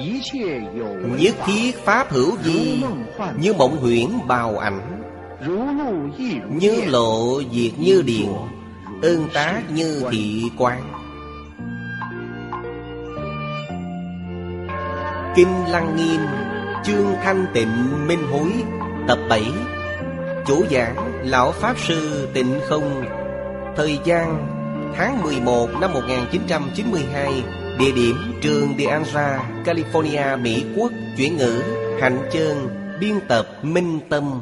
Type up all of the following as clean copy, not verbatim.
Nhất thiết pháp hữu vi, như mộng huyễn bào ảnh. Như lộ diệt như điện, ơn tác như thị quán. Kinh Lăng Nghiêm, chương Thanh Tịnh Minh Hối, tập 7. Chủ giảng Lão Pháp Sư Tịnh Không. Thời gian tháng 11 năm 1992. Địa điểm trường De Anza, California, Mỹ Quốc. Chuyển ngữ Hạnh Chơn. Biên tập Minh Tâm.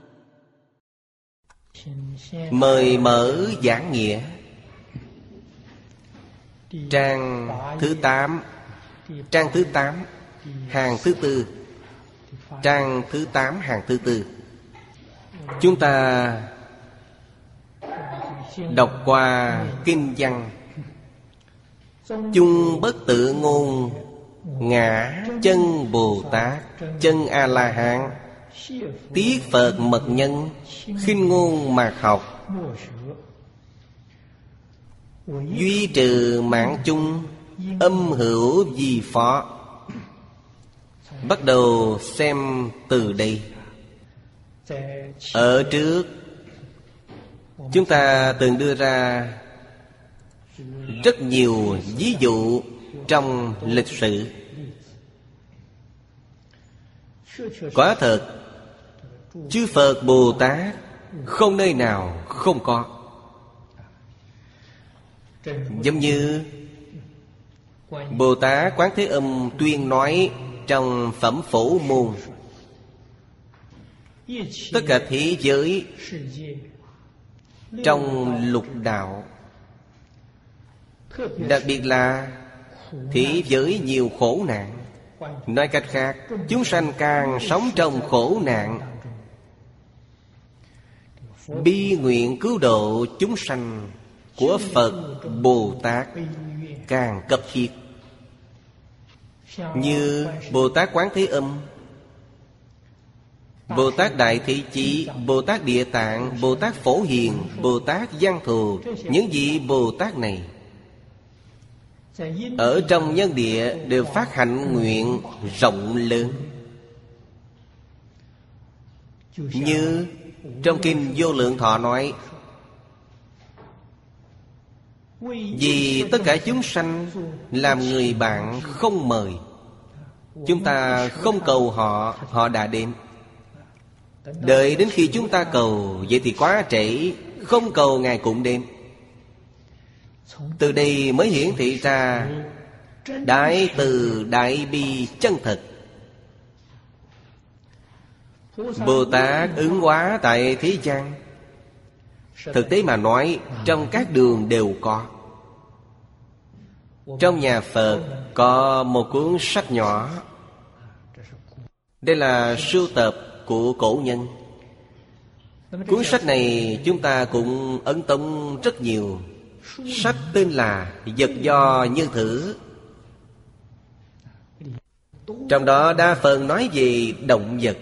Mời mở giảng nghĩa. Trang thứ 8. Trang thứ 8, hàng thứ tư. Trang thứ 8, hàng thứ tư. Chúng ta đọc qua kinh văn. Chung bất tự ngôn, ngã chân Bồ Tát, chân A-la-hán, tiết Phật mật nhân, khinh ngôn mạt học, duy trừ mạng chung, âm hữu vi phó. Bắt đầu xem từ đây. Ở trước chúng ta từng đưa ra rất nhiều ví dụ trong lịch sử. Quả thật, chư Phật Bồ Tát không nơi nào không có. Giống như Bồ Tát Quán Thế Âm tuyên nói trong Phẩm Phổ Môn: tất cả thế giới trong lục đạo, đặc biệt là thế giới nhiều khổ nạn. Nói cách khác, chúng sanh càng sống trong khổ nạn, bi nguyện cứu độ chúng sanh của Phật Bồ Tát càng cấp thiết. Như Bồ Tát Quán Thế Âm, Bồ Tát Đại Thị Chí, Bồ Tát Địa Tạng, Bồ Tát Phổ Hiền, Bồ Tát Văn Thù. Những vị Bồ Tát này ở trong nhân địa đều phát hạnh nguyện rộng lớn. Như trong Kinh Vô Lượng Thọ nói: vì tất cả chúng sanh làm người bạn không mời. Chúng ta không cầu họ, họ đã đến. Đợi đến khi chúng ta cầu, vậy thì quá trễ. Không cầu Ngài cũng đến. Từ đây mới hiển thị ra đại từ đại bi chân thật. Bồ Tát ứng hóa tại thế gian. Thực tế mà nói, trong các đường đều có. Trong nhà Phật có một cuốn sách nhỏ. Đây là sưu tập của cổ nhân. Cuốn sách này chúng ta cũng ấn tống rất nhiều. Sách tên là Vật Do Như Thử. Trong đó đa phần nói về động vật.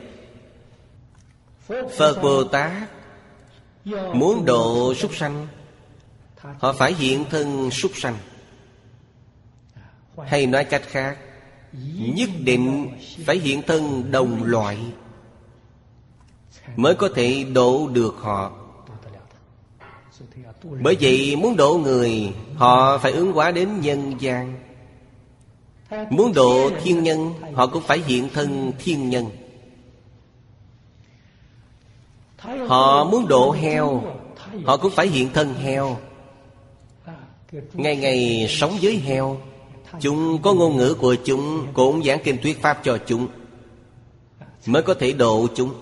Phật Bồ Tát muốn độ súc sanh, họ phải hiện thân súc sanh. Hay nói cách khác, nhất định phải hiện thân đồng loại mới có thể độ được họ. Bởi vậy muốn độ người, họ phải ứng hóa đến nhân gian. Muốn độ thiên nhân, họ cũng phải hiện thân thiên nhân. Họ muốn độ heo, họ cũng phải hiện thân heo. Ngày ngày sống với heo. Chúng có ngôn ngữ của chúng, cũng giảng kinh thuyết pháp cho chúng, mới có thể độ chúng.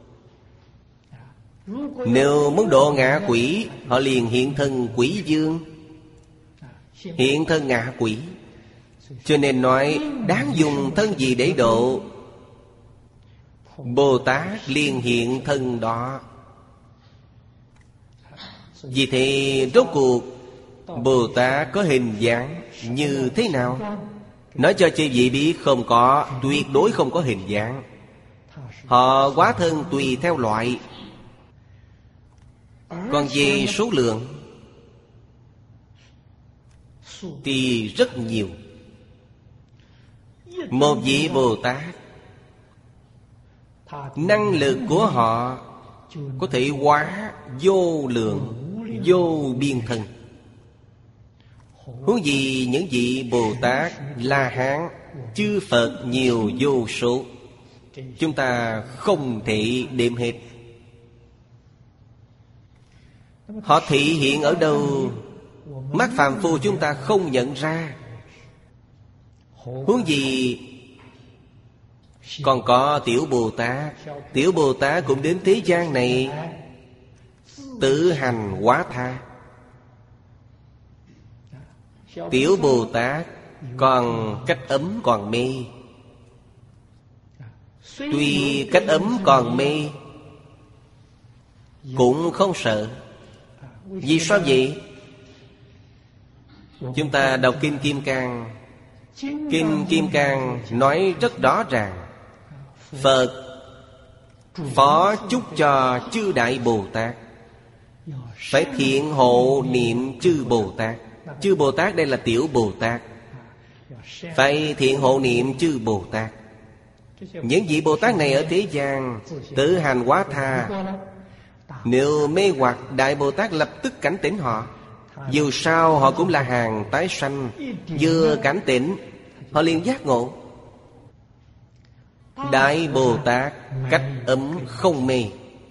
Nếu muốn độ ngạ quỷ, họ liền hiện thân quỷ dương, hiện thân ngạ quỷ. Cho nên nói đáng dùng thân gì để độ, Bồ Tát liền hiện thân đó. Vì thế rốt cuộc Bồ Tát có hình dáng như thế nào? Nói cho chư vị biết, không có, tuyệt đối không có hình dáng. Họ hóa thân tùy theo loại. Còn về số lượng thì rất nhiều. Một vị Bồ Tát, năng lực của họ có thể hóa vô lượng, vô biên thân. Huống gì những vị Bồ Tát, La Hán, chư Phật nhiều vô số, chúng ta không thể đếm hết. Họ thị hiện ở đâu, mắt phàm phu chúng ta không nhận ra. Huống gì còn có Tiểu Bồ Tát. Tiểu Bồ Tát cũng đến thế gian này tự hành hóa tha. Tiểu Bồ Tát còn cách ấm còn mê. Tuy cách ấm còn mê cũng không sợ. Vì sao vậy? Chúng ta đọc Kinh Kim Cang. Kinh Kim Cang nói rất rõ ràng, Phật phó chúc cho chư Đại Bồ Tát phải thiện hộ niệm chư Bồ Tát. Chư Bồ Tát đây là Tiểu Bồ Tát, phải thiện hộ niệm chư Bồ Tát. Những vị Bồ Tát này ở thế gian tự hành hóa tha. Nếu mê hoặc, Đại Bồ Tát lập tức cảnh tỉnh họ. Dù sao họ cũng là hàng tái sanh. Vừa cảnh tỉnh, họ liền giác ngộ. Đại Bồ Tát cách ấm không mê,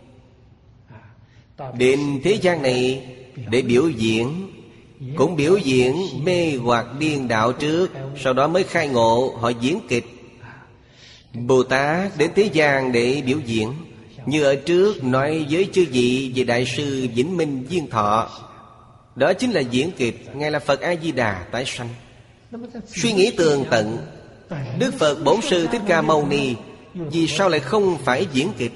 đến thế gian này để biểu diễn. Cũng biểu diễn mê hoặc điên đạo trước, sau đó mới khai ngộ. Họ diễn kịch. Bồ Tát đến thế gian để biểu diễn. Như ở trước nói với chư vị về Đại sư Vĩnh Minh Viên Thọ, đó chính là diễn kịch. Ngài là Phật A-di-đà tái sanh. Suy nghĩ tường tận, Đức Phật Bổn Sư Thích Ca Mâu Ni vì sao lại không phải diễn kịch?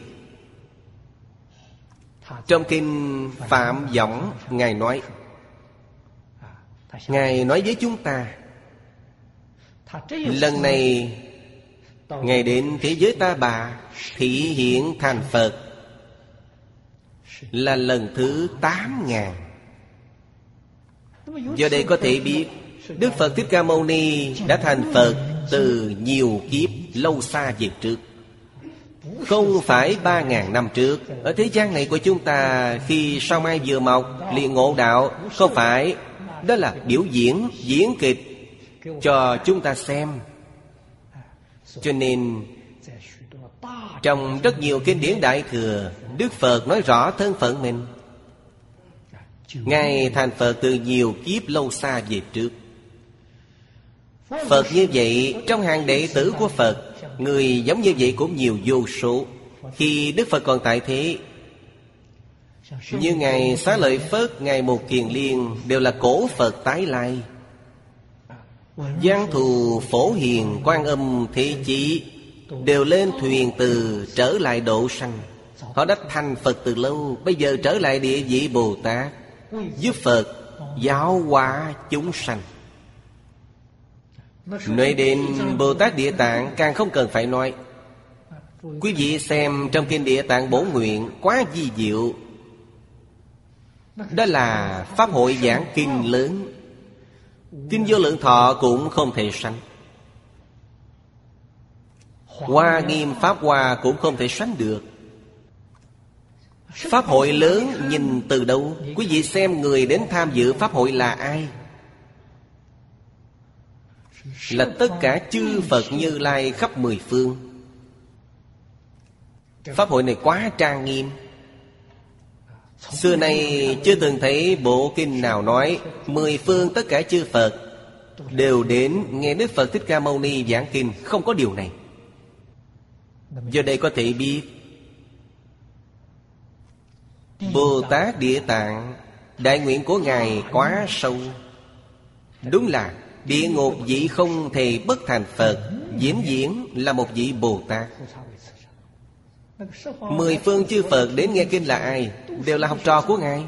Trong Kinh Phạm Võng, Ngài nói với chúng ta, lần này Ngài đến thế giới Ta Bà thị hiện thành Phật là lần thứ 8.000. Do đây có thể biết Đức Phật Thích Ca Mâu Ni đã thành Phật từ nhiều kiếp lâu xa về trước, không phải 3.000 năm trước. Ở thế gian này của chúng ta, khi sao mai vừa mọc liền ngộ đạo, không phải. Đó là biểu diễn, diễn kịch cho chúng ta xem. Cho nên trong rất nhiều kinh điển Đại Thừa, Đức Phật nói rõ thân phận mình. Ngài thành Phật từ nhiều kiếp lâu xa về trước. Phật như vậy, trong hàng đệ tử của Phật, người giống như vậy cũng nhiều vô số. Khi Đức Phật còn tại thế, như Ngài Xá Lợi Phất, Ngài Một Kiền Liên đều là cổ Phật tái lai. Giang Thù, Phổ Hiền, Quan Âm, Thế Chí đều lên thuyền từ trở lại độ sanh. Họ đã thành Phật từ lâu, bây giờ trở lại địa vị Bồ Tát, giúp Phật giáo hóa chúng sanh. Nói đến Bồ Tát Địa Tạng càng không cần phải nói. Quý vị xem trong Kinh Địa Tạng Bổ Nguyện quá vi diệu. Đó là Pháp hội giảng kinh lớn. Kinh Vô Lượng Thọ cũng không thể sánh. Hoa Nghiêm Pháp Hoa cũng không thể sánh được. Pháp hội lớn nhìn từ đâu? Quý vị xem người đến tham dự Pháp hội là ai? Là tất cả chư Phật Như Lai khắp mười phương. Pháp hội này quá trang nghiêm. Xưa nay chưa từng thấy bộ kinh nào nói mười phương tất cả chư Phật đều đến nghe Đức Phật Thích Ca Mâu Ni giảng kinh. Không có điều này. Do đây có thể biết Bồ Tát Địa Tạng đại nguyện của Ngài quá sâu. Đúng là địa ngục vị không thể bất thành Phật, vĩnh viễn là một vị Bồ Tát. Mười phương chư Phật đến nghe kinh là ai? Đều là học trò của Ngài.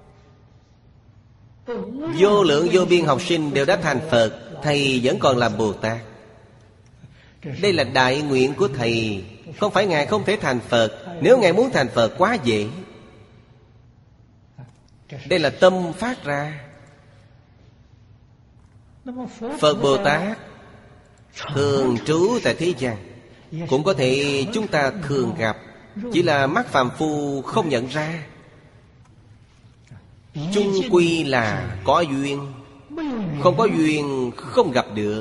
Vô lượng vô biên học sinh đều đã thành Phật, Thầy vẫn còn là Bồ Tát. Đây là đại nguyện của Thầy. Không phải Ngài không thể thành Phật. Nếu Ngài muốn thành Phật quá dễ. Đây là tâm phát ra. Phật Bồ Tát thường trú tại thế gian. Cũng có thể chúng ta thường gặp, chỉ là mắt phàm phu không nhận ra. Chung quy là có duyên, không có duyên không gặp được.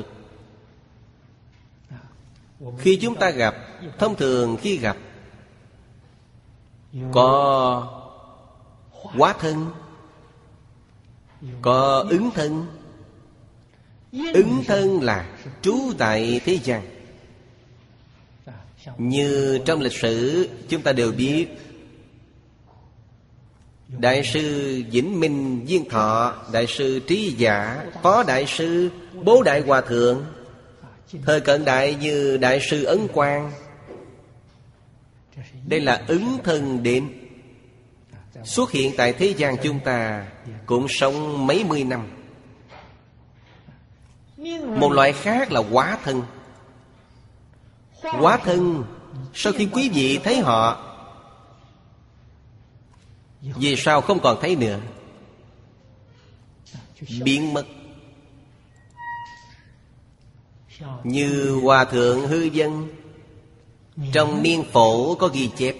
Khi chúng ta gặp, thông thường khi gặp có hóa thân, có ứng thân. Ứng thân là trú tại thế gian. Như trong lịch sử chúng ta đều biết, Đại sư Vĩnh Minh Viên Thọ, Đại sư Trí Giả, Phó Đại sư, Bố Đại Hòa Thượng. Thời cận đại như Đại sư Ấn Quang. Đây là ứng thân đến, xuất hiện tại thế gian chúng ta, cũng sống mấy mươi năm. Một loại khác là hóa thân. Hóa thân, sau khi quý vị thấy họ, vì sao không còn thấy nữa? Biến mất. Như Hòa Thượng Hư Vân, trong Niên Phổ có ghi chép,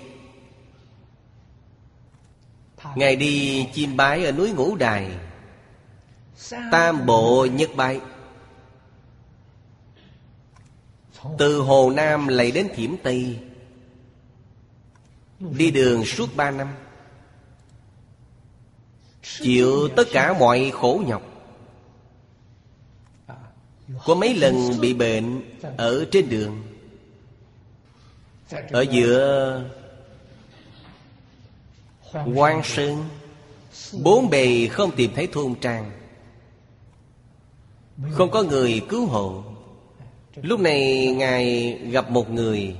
Ngài đi chiêm bái ở núi Ngũ Đài, Tam Bộ Nhất Bái, từ Hồ Nam lại đến Thiểm Tây, đi đường suốt 3 năm, chịu tất cả mọi khổ nhọc. Có mấy lần bị bệnh ở trên đường, ở giữa Quan Sơn, bốn bề không tìm thấy thôn trang, không có người cứu hộ. Lúc này Ngài gặp một người,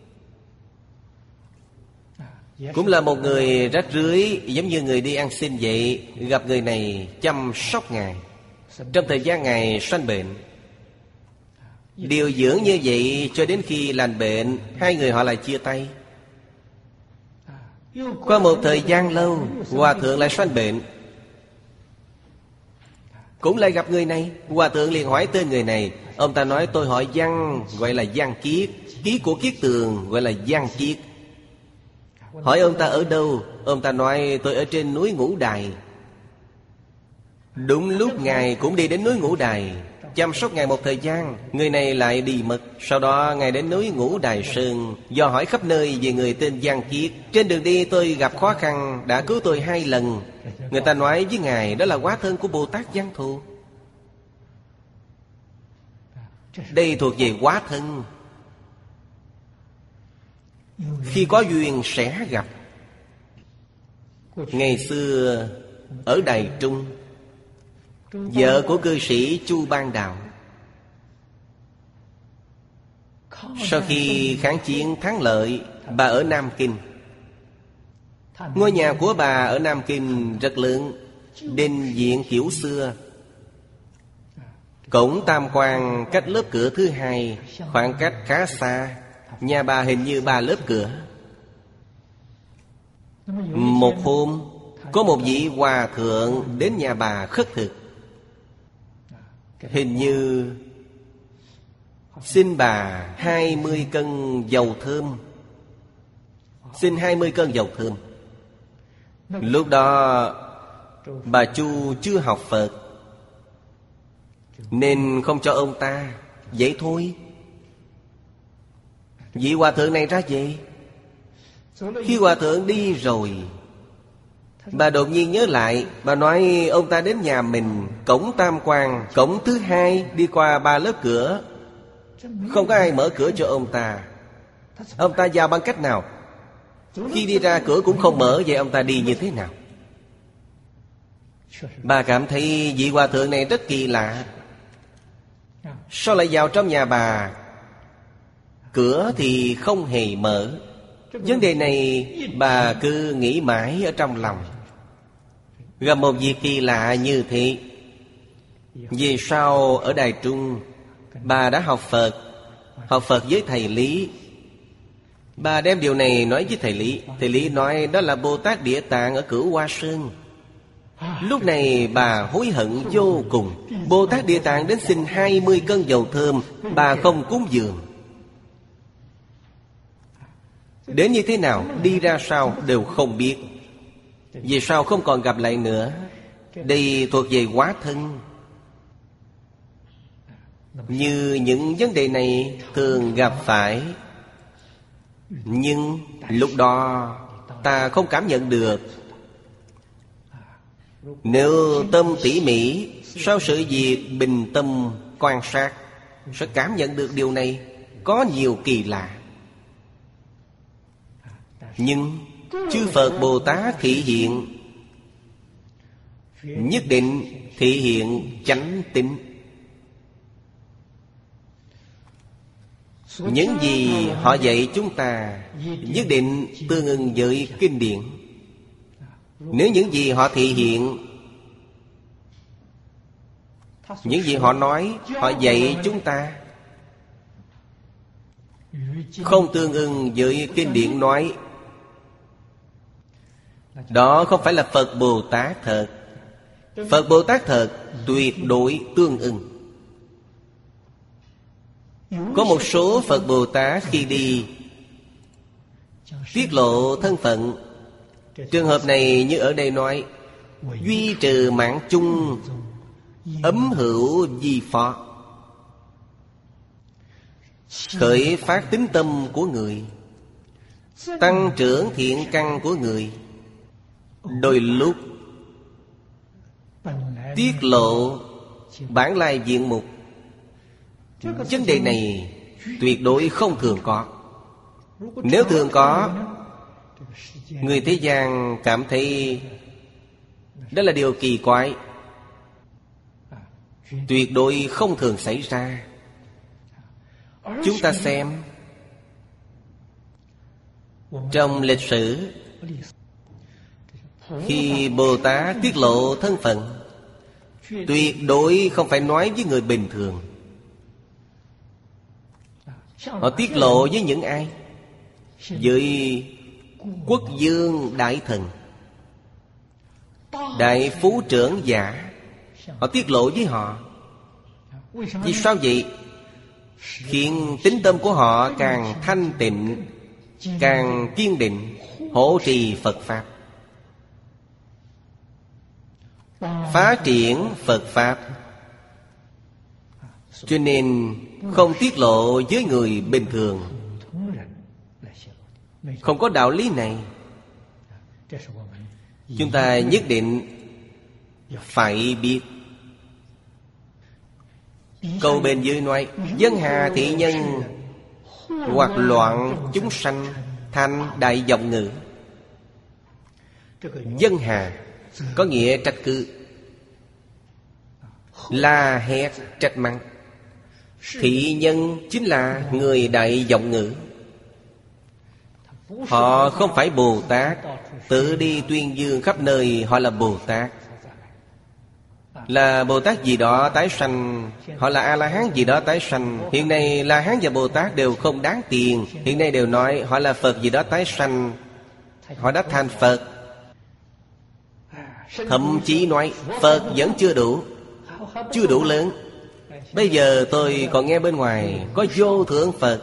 cũng là một người rách rưới, giống như người đi ăn xin vậy. Gặp người này chăm sóc Ngài trong thời gian Ngài sanh bệnh, điều dưỡng như vậy cho đến khi lành bệnh. Hai người họ lại chia tay. Qua một thời gian lâu, Hòa Thượng lại sanh bệnh, cũng lại gặp người này. Hòa Thượng liền hỏi tên người này. Ông ta nói tôi hỏi Văn, gọi là Văn Kiết. Ký của Kiết Tường gọi là Văn Kiết. Hỏi ông ta ở đâu? Ông ta nói tôi ở trên núi Ngũ Đài. Đúng lúc Ngài cũng đi đến núi Ngũ Đài, chăm sóc Ngài một thời gian, người này lại đi mất. Sau đó Ngài đến núi Ngũ Đài Sơn, do hỏi khắp nơi về người tên Văn Kiết. Trên đường đi tôi gặp khó khăn, đã cứu tôi 2 lần. Người ta nói với Ngài đó là hóa thân của Bồ Tát Văn Thù. Đây thuộc về hóa thân. Khi có duyên sẽ gặp. Ngày xưa ở Đài Trung, vợ của cư sĩ Chu Ban Đạo, sau khi kháng chiến thắng lợi, bà ở Nam Kinh. Ngôi nhà của bà ở Nam Kinh rất lớn, đình viện kiểu xưa. Cổng tam quan cách lớp cửa thứ 2 khoảng cách khá xa. Nhà bà hình như 3 lớp cửa. Một hôm, có một vị hòa thượng đến nhà bà khất thực. Hình như xin bà 20 cân dầu thơm. Xin 20 cân dầu thơm. Lúc đó bà Chu chưa học Phật, nên không cho ông ta. Vậy thôi. Vị hòa thượng này ra về. Khi hòa thượng đi rồi, bà đột nhiên nhớ lại. Bà nói ông ta đến nhà mình, cổng tam quan, cổng thứ 2 đi qua 3 lớp cửa, không có ai mở cửa cho ông ta. Ông ta vào bằng cách nào? Khi đi ra cửa cũng không mở. Vậy ông ta đi như thế nào? Bà cảm thấy vị hòa thượng này rất kỳ lạ. Sao lại vào trong nhà bà, cửa thì không hề mở? Vấn đề này bà cứ nghĩ mãi ở trong lòng. Gặp một việc kỳ lạ như thế. Về sau ở Đài Trung, bà đã học Phật. Học Phật với thầy Lý. Bà đem điều này nói với thầy Lý. Thầy Lý nói đó là Bồ Tát Địa Tạng ở Cửu Hoa Sơn. Lúc này bà hối hận vô cùng. Bồ Tát Địa Tạng đến xin 20 cân dầu thơm, bà không cúng dường. Đến như thế nào, đi ra sao đều không biết. Vì sao không còn gặp lại nữa? Đây thuộc về hóa thân. Như những vấn đề này thường gặp phải, nhưng lúc đó ta không cảm nhận được. Nếu tâm tỉ mỉ, sau sự việc bình tâm quan sát, sẽ cảm nhận được điều này. Có nhiều kỳ lạ. Nhưng chư Phật Bồ Tát thị hiện, nhất định thị hiện chánh tín. Những gì họ dạy chúng ta nhất định tương ứng với kinh điển. Nếu những gì họ thị hiện, những gì họ nói, họ dạy chúng ta không tương ưng với kinh điển nói, đó không phải là Phật Bồ Tát thật. Phật Bồ Tát thật tuyệt đối tương ưng. Có một số Phật Bồ Tát khi đi tiết lộ thân phận. Trường hợp này như ở đây nói, duy trừ mạng chung, ấm hữu di phó, khởi phát tín tâm của người, tăng trưởng thiện căn của người. Đôi lúc tiết lộ bản lai diện mục. Vấn đề này tuyệt đối không thường có. Nếu thường có, người thế gian cảm thấy đó là điều kỳ quái. Tuyệt đối không thường xảy ra. Chúng ta xem trong lịch sử, khi Bồ Tát tiết lộ thân phận, tuyệt đối không phải nói với người bình thường. Họ tiết lộ với những ai? Với quốc vương đại thần, đại phú trưởng giả. Họ tiết lộ với họ. Vì sao vậy? Khiến tín tâm của họ càng thanh tịnh, càng kiên định, hộ trì Phật Pháp, phát triển Phật Pháp. Cho nên không tiết lộ với người bình thường. Không có đạo lý này. Chúng ta nhất định phải biết. Câu bên dưới nói, dân hà thị nhân hoặc loạn chúng sanh thành đại vọng ngữ. Dân hà có nghĩa trách cứ, la hét trách mắng. Thị nhân chính là người đại vọng ngữ. Họ không phải Bồ Tát tự đi tuyên dương khắp nơi họ là Bồ Tát. Là Bồ Tát gì đó tái sanh, họ là A-la-hán gì đó tái sanh. Hiện nay La-hán và Bồ Tát đều không đáng tiền. Hiện nay đều nói họ là Phật gì đó tái sanh, họ đã thành Phật. Thậm chí nói Phật vẫn chưa đủ, chưa đủ lớn. Bây giờ tôi còn nghe bên ngoài có vô thượng Phật,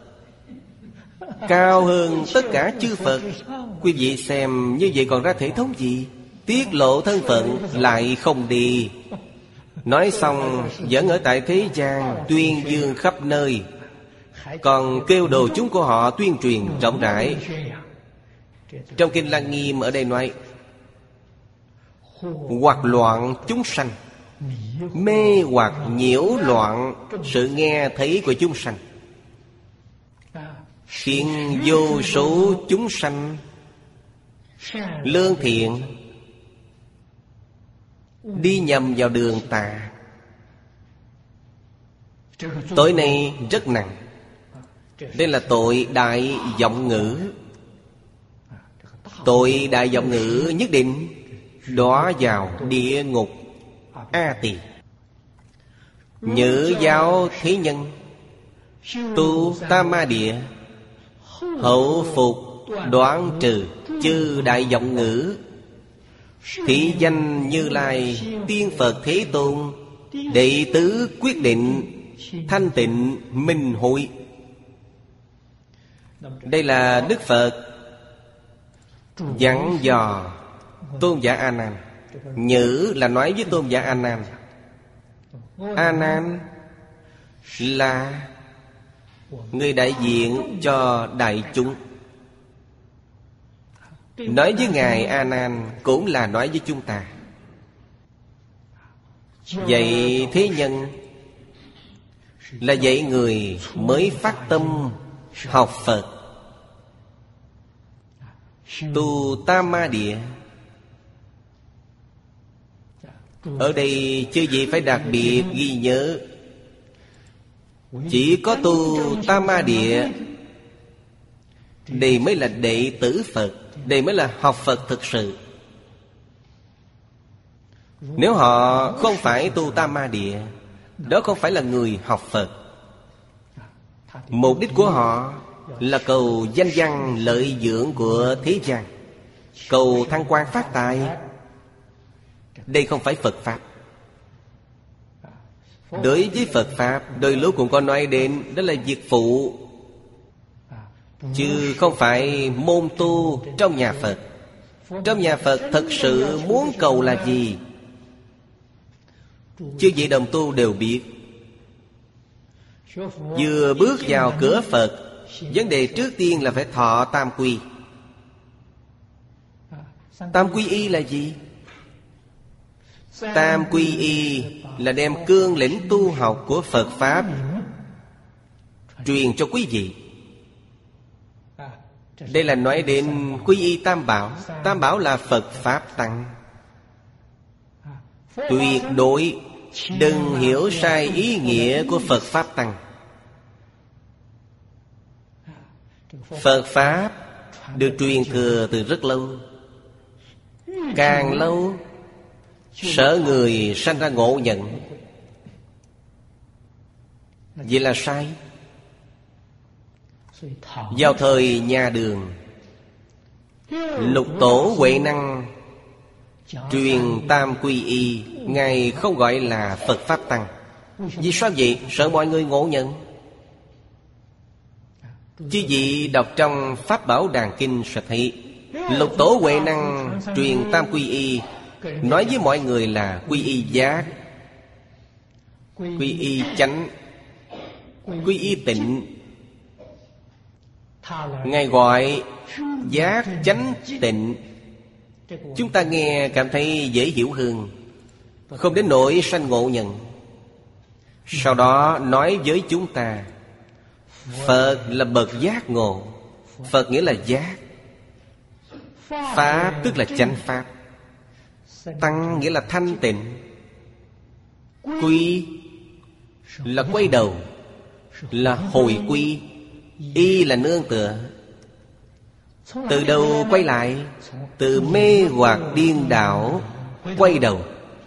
cao hơn tất cả chư Phật. Quý vị xem như vậy còn ra thể thống gì? Tiết lộ thân phận lại không đi. Nói xong vẫn ở tại thế gian tuyên dương khắp nơi, còn kêu đồ chúng của họ tuyên truyền rộng rãi. Trong Kinh Lăng Nghiêm ở đây nói, hoặc loạn chúng sanh, mê hoặc nhiễu loạn sự nghe thấy của chúng sanh, khiến vô số chúng sanh lương thiện đi nhầm vào đường tà. Tội này rất nặng. Đây là tội đại vọng ngữ. Tội đại vọng ngữ nhất định đọa vào địa ngục A Tỳ. Nhữ giáo thế nhân tu tam ma địa, hậu phục đoạn trừ chư đại vọng ngữ, thị danh Như Lai, tiên Phật Thế Tôn, đệ tứ quyết định thanh tịnh minh hội. Đây là Đức Phật dặn dò tôn giả A Nan. Nhữ là nói với tôn giả A Nan. A Nan là người đại diện cho đại chúng. Nói với Ngài A Nan cũng là nói với chúng ta. Dạy thế nhân là dạy người mới phát tâm học Phật. Tu Tam Ma Địa. Ở đây chư vị phải đặc biệt ghi nhớ, chỉ có tu Tam Ma Địa, đây mới là đệ tử Phật, đây mới là học Phật thực sự. Nếu họ không phải tu Tam Ma Địa, đó không phải là người học Phật. Mục đích của họ là cầu danh văn lợi dưỡng của thế gian, cầu thăng quan phát tài. Đây không phải Phật Pháp. Đối với Phật Pháp, đôi lúc cũng có nói đến đó là việc phụ, chứ không phải môn tu trong nhà Phật. Trong nhà Phật thật sự muốn cầu là gì, chư vị đồng tu đều biết. Vừa bước vào cửa Phật, vấn đề trước tiên là phải thọ tam quy. Tam quy y là gì? Tam quy y là đem cương lĩnh tu học của Phật Pháp truyền cho quý vị. Đây là nói đến quy y Tam Bảo. Tam Bảo là Phật Pháp Tăng. Tuyệt đối đừng hiểu sai ý nghĩa của Phật Pháp Tăng. Phật Pháp được truyền thừa từ rất lâu. Càng lâu sợ người sanh ra ngộ nhận. Vậy là sai. Vào thời nhà Đường, Lục Tổ Huệ Năng truyền tam quy y, Ngài không gọi là Phật Pháp Tăng. Vì sao vậy? Sợ mọi người ngộ nhận. Chứ vị đọc trong Pháp Bảo Đàn Kinh sẽ thấy Lục Tổ Huệ Năng truyền tam quy y, nói với mọi người là quy y giác, quy y chánh, quy y tịnh. Ngài gọi giác chánh tịnh. Chúng ta nghe cảm thấy dễ hiểu hơn, không đến nỗi sanh ngộ nhận. Sau đó nói với chúng ta, Phật là bậc giác ngộ. Phật nghĩa là giác. Pháp tức là chánh Pháp. Tăng nghĩa là thanh tịnh. Quy là quay đầu, là hồi quy. Y là nương tựa. Từ đầu quay lại, từ mê hoặc điên đảo quay đầu,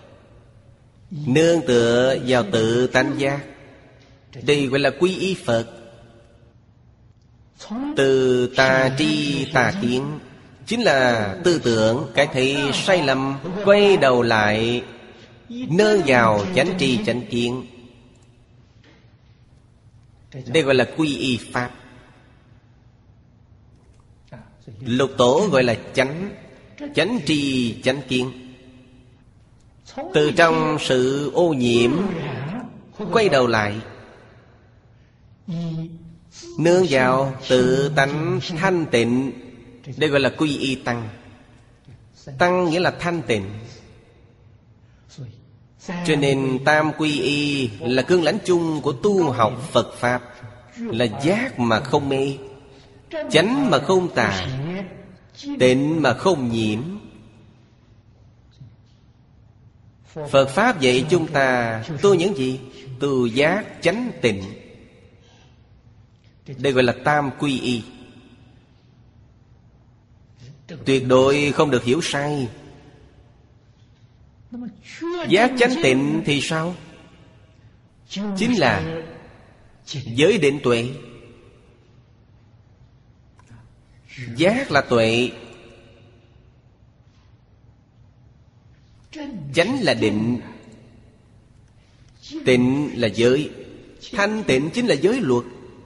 nương tựa vào tự tánh giác. Đây gọi là quy y Phật. Từ tà tri tà kiến chính là tư tưởng cái thấy sai lầm, quay đầu lại nương vào chánh tri chánh kiến. Đây gọi là quy y Pháp. Lục Tổ gọi là chánh, chánh tri chánh kiến. Từ trong sự ô nhiễm quay đầu lại, nương vào tự tánh thanh tịnh. Đây gọi là quy y Tăng. Tăng nghĩa là thanh tịnh. Cho nên tam quy y là cương lãnh chung của tu học Phật Pháp. Là giác mà không mê, chánh mà không tà, tịnh mà không nhiễm. Phật Pháp dạy chúng ta tu những gì? Tu giác chánh tịnh. Đây gọi là tam quy y. Tuyệt đối không được hiểu sai. Giác chánh tịnh thì sao? Chính là giới định tuệ. Giác là tuệ. Chánh là định, tịnh là giới, thanh tịnh chính là giới luật.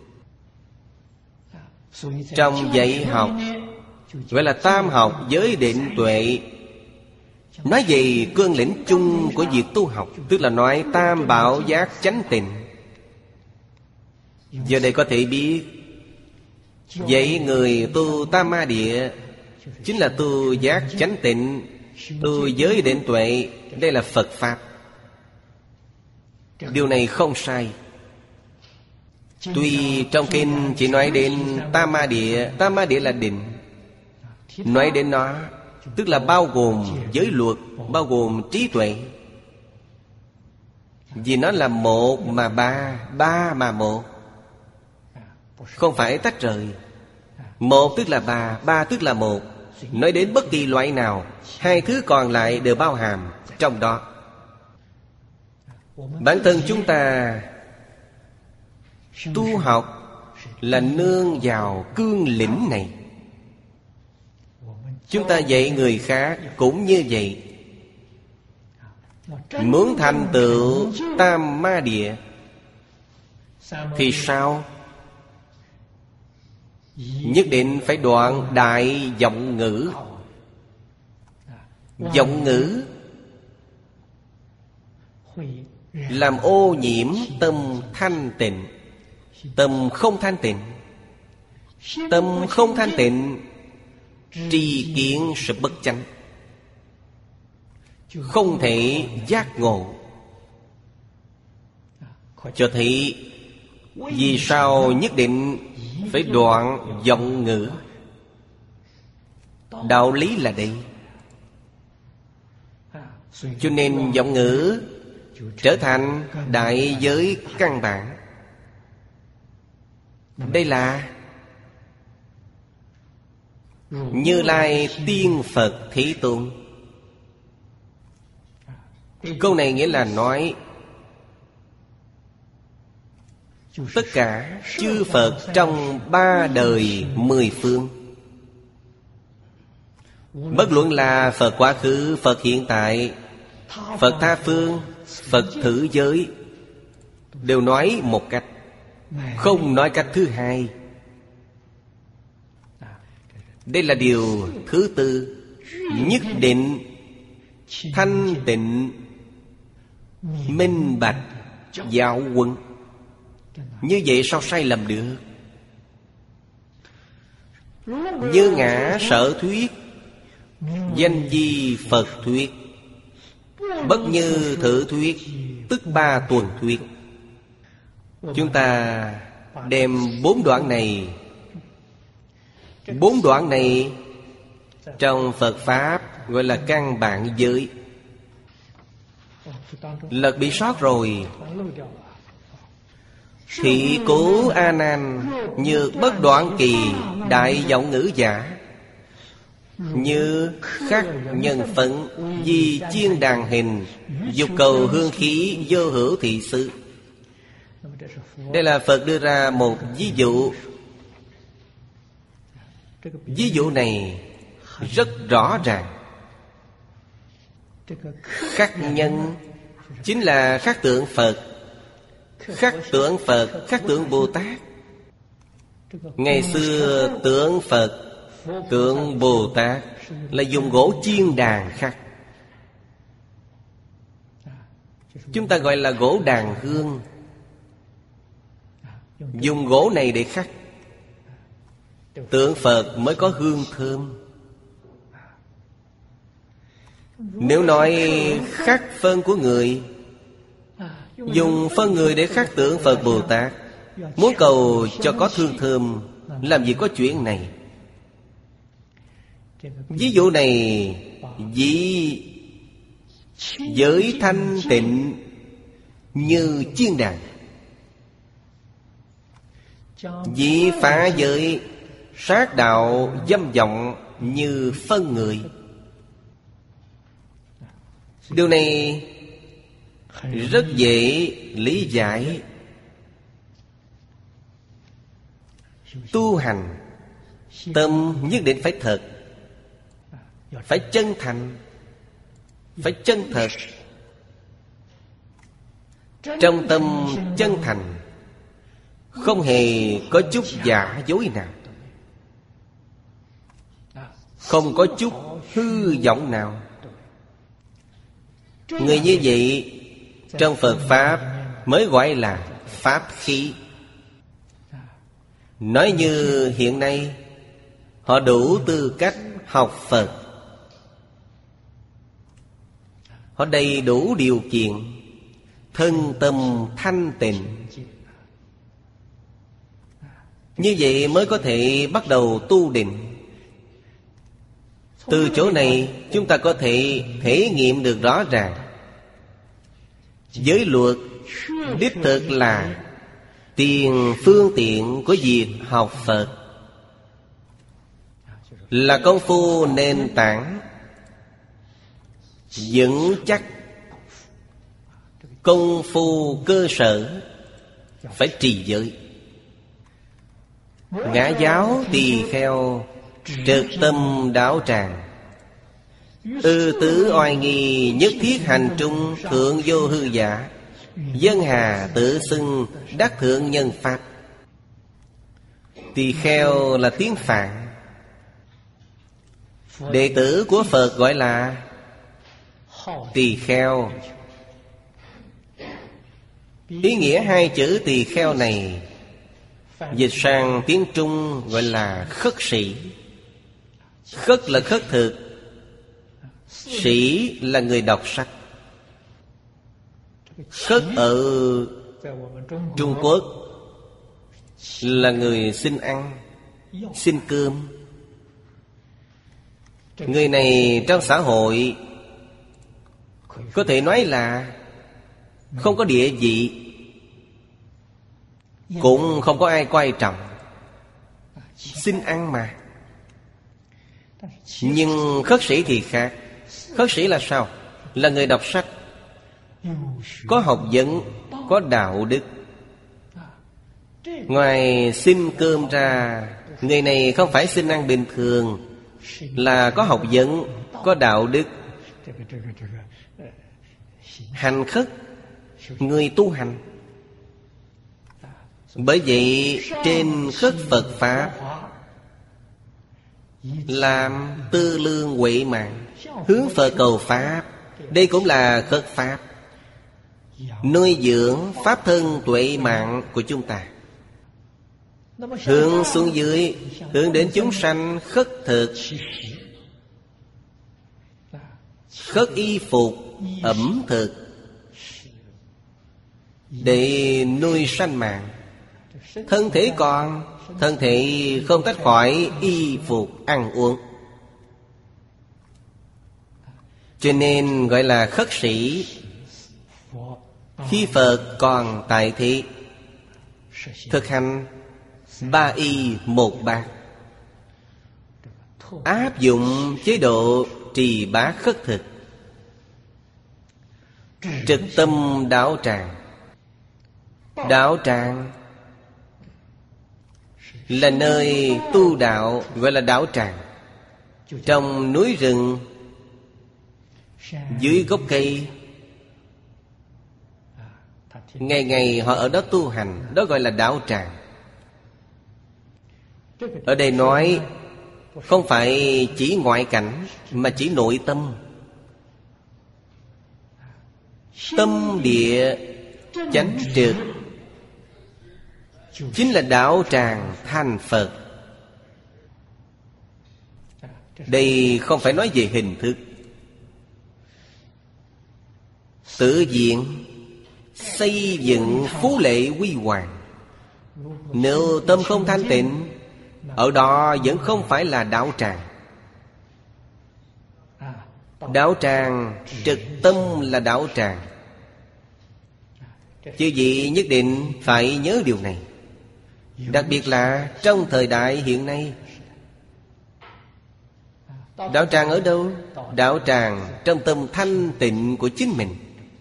Trong dạy học gọi là tam học giới định tuệ. Nói về cương lĩnh chung của việc tu học, tức là nói tam bảo giác chánh tịnh. Giờ đây có thể biết, dạy người tu tam ma địa chính là tu giác chánh tịnh, tu giới định tuệ. Đây là Phật Pháp. Điều này không sai. Tuy trong kinh chỉ nói đến tam ma địa là định. Nói đến nó tức là bao gồm giới luật, bao gồm trí tuệ. Vì nó là một mà ba, ba mà một, không phải tách rời. Một tức là ba, ba tức là một. Nói đến bất kỳ loại nào, hai thứ còn lại đều bao hàm trong đó. Bản thân chúng ta tu học là nương vào cương lĩnh này. Chúng ta dạy người khác cũng như vậy. Muốn thành tựu tam ma địa thì sao? Nhất định phải đoạn đại vọng ngữ. Vọng ngữ làm ô nhiễm tâm thanh tịnh. Tâm không thanh tịnh, tâm không thanh tịnh, tri kiến sự bất chánh, không thể giác ngộ. Cho thấy vì sao nhất định phải đoạn vọng ngữ. Đạo lý là đây. Cho nên vọng ngữ trở thành đại giới căn bản. Đây là Như Lai Tiên Phật Thế Tôn. Câu này nghĩa là nói tất cả chư Phật trong ba đời mười phương, bất luận là Phật quá khứ, Phật hiện tại, Phật tha phương, Phật thử giới, đều nói một cách, không nói cách thứ hai. Đây là điều thứ tư. Nhất định thanh tịnh minh bạch giáo huấn. Như vậy sao sai lầm được? Như ngã sở thuyết, danh di Phật thuyết, bất như thử thuyết, tức ba tuần thuyết. Chúng ta đem bốn đoạn này, bốn đoạn này trong Phật Pháp gọi là căn bản giới. Lật bị sót rồi. Thị cố A Nan, như bất đoạn kỳ đại vọng ngữ giả, như khắc nhân phận di chiên đàn hình, dục cầu hương khí vô hữu thị sự. Đây là Phật đưa ra một ví dụ. Ví dụ này rất rõ ràng. Khắc nhân chính là khắc tượng Phật. Khắc tượng Phật, khắc tượng Bồ Tát. Ngày xưa tượng Phật, tượng Bồ Tát là dùng gỗ chiên đàn khắc. Chúng ta gọi là gỗ đàn hương. Dùng gỗ này để khắc tượng Phật mới có hương thơm. Nếu nói khắc phân của người, dùng phân người để khắc tượng Phật Bồ Tát, muốn cầu cho có hương thơm, làm gì có chuyện này. Ví dụ này vì giới thanh tịnh như chiên đàn, vì phá giới sát đạo dâm vọng như phân người. Điều này rất dễ lý giải. Tu hành tâm nhất định phải thật, phải chân thành. phải chân thật, trong tâm chân thành, không hề có chút giả dối nào, không có chút hư vọng nào. Người như vậy trong Phật Pháp mới gọi là pháp khí. Nói như hiện nay, họ đủ tư cách học Phật, họ đầy đủ điều kiện, thân tâm thanh tịnh. Như vậy mới có thể bắt đầu tu định. Từ chỗ này chúng ta có thể thể nghiệm được rõ ràng, giới luật đích thực là tiền phương tiện của việc học Phật, là công phu nền tảng vững chắc, công phu cơ sở phải trì giới. Ngã giáo tỳ kheo trực tâm đạo tràng, ư tứ oai nghi nhất thiết hành trung thượng vô hư giả, dân hà tự xưng đắc thượng nhân pháp. Tỳ kheo là tiếng Phạn, đệ tử của Phật gọi là tỳ kheo. Ý nghĩa hai chữ tỳ kheo này dịch sang tiếng Trung gọi là khất sĩ. Khất là khất thực, sĩ là người đọc sách. Khất ở Trung Quốc là người xin ăn, xin cơm. Người này trong xã hội có thể nói là không có địa vị, cũng không có ai coi trọng, xin ăn mà. Nhưng khất sĩ thì khác. Khất sĩ là sao? Là người đọc sách, có học vấn, có đạo đức. Ngoài xin cơm ra, người này không phải xin ăn bình thường, là có học vấn, có đạo đức, hành khất, người tu hành. Bởi vậy trên khất Phật Pháp làm tư lương huệ mạng, hướng Phật cầu Pháp, đây cũng là khất Pháp, nuôi dưỡng Pháp thân tuệ mạng của chúng ta. Hướng xuống dưới, hướng đến chúng sanh khất thực, khất y phục, ẩm thực, để nuôi sanh mạng. Thân thể còn, thân thể không tách khỏi y phục ăn uống, cho nên gọi là khất sĩ. Khi Phật còn tại thế, thực hành 3 y 1 bát, áp dụng chế độ trì bát khất thực, trực tâm đạo tràng. Đạo tràng là nơi tu đạo, gọi là đạo tràng. Trong núi rừng, dưới gốc cây, ngày ngày họ ở đó tu hành, đó gọi là đạo tràng. Ở đây nói không phải chỉ ngoại cảnh, mà chỉ nội tâm. Tâm địa chánh trực chính là đạo tràng thành Phật. Đây không phải nói về hình thức. Tự diện xây dựng phú lệ huy hoàng. Nếu tâm không thanh tịnh, ở đó vẫn không phải là đạo tràng. Đạo tràng trực tâm là đạo tràng. Chư vị nhất định phải nhớ điều này, đặc biệt là trong thời đại hiện nay. Đạo tràng ở đâu? Đạo tràng trong tâm thanh tịnh của chính mình.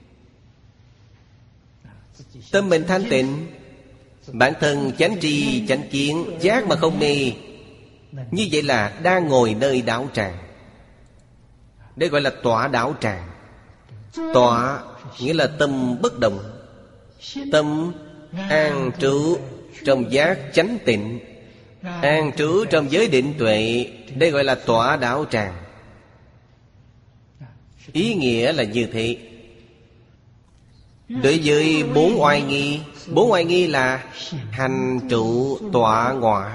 Tâm mình thanh tịnh, bản thân chánh tri chánh kiến, giác mà không mê, như vậy là đang ngồi nơi đạo tràng. Đây gọi là tọa đạo tràng. Tọa nghĩa là tâm bất động, tâm an trú trong giác chánh tịnh, an trú trong giới định tuệ. Đây gọi là tọa đạo tràng. Ý nghĩa là như thế. Đối với bốn oai nghi, bốn oai nghi là hành trụ tọa ngọa.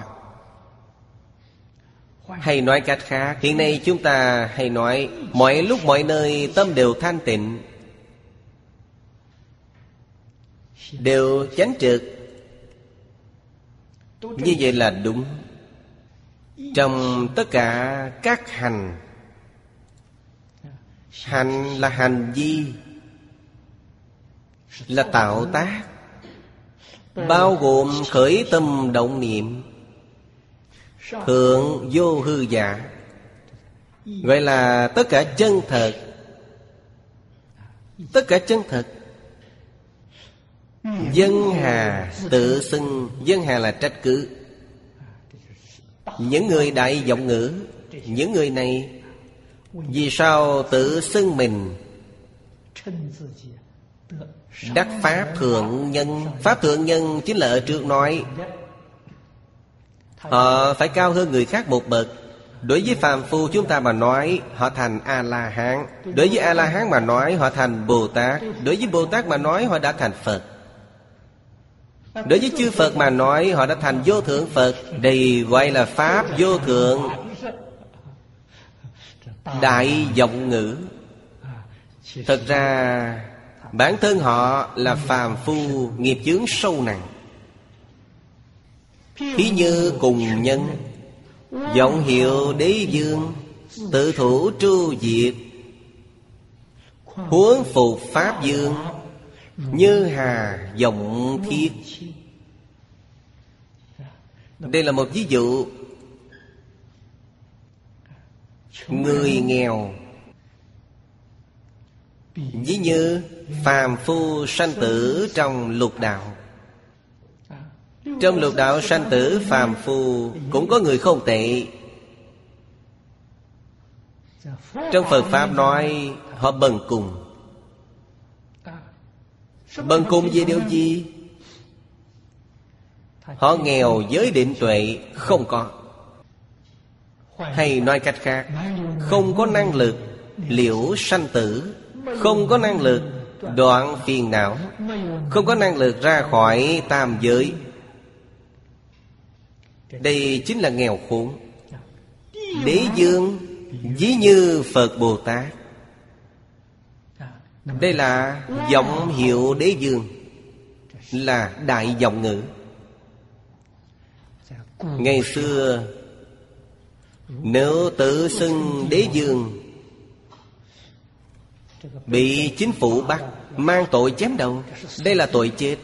Hay nói cách khác, hiện nay chúng ta hay nói mọi lúc mọi nơi tâm đều thanh tịnh, đều chánh trực. Như vậy là đúng. Trong tất cả các hành, hành là hành vi, là tạo tác, bao gồm khởi tâm động niệm, thượng vô hư giả. Gọi là tất cả chân thật. Tất cả chân thật. Dân hà tự xưng. Dân hà là trách cứ. Những người đại vọng ngữ, những người này vì sao tự xưng mình đắc pháp thượng nhân? Pháp thượng nhân chính là ở trước nói họ phải cao hơn người khác một bậc. Đối với phàm phu chúng ta mà nói, họ thành A-la-hán. Đối với A-la-hán mà nói, họ thành Bồ Tát. Đối với Bồ Tát mà nói, họ đã thành Phật. Đối với chư Phật mà nói, họ đã thành vô thượng Phật. Đây gọi là pháp vô thượng đại vọng ngữ. Thật ra bản thân họ là phàm phu, nghiệp chướng sâu nặng. Thí như cùng nhân, vọng hiệu đế dương, tự thủ tru diệt, huống phục pháp dương, như hà vọng thiết. Đây là một ví dụ. Người nghèo, ví như phàm phu sanh tử trong lục đạo. Trong lục đạo sanh tử phàm phu cũng có người không tệ. Trong Phật Pháp nói họ bần cùng. Bần cùng về điều gì? Họ nghèo giới định tuệ không có. Hay nói cách khác, không có năng lực liễu sanh tử, không có năng lực đoạn phiền não, không có năng lực ra khỏi tam giới. Đây chính là nghèo khốn. Đế dương ví như Phật Bồ Tát. Đây là vọng hiệu đế dương, là đại vọng ngữ. Ngày xưa nếu tự xưng đế dương, bị chính phủ bắt, mang tội chém đầu. Đây là tội chết.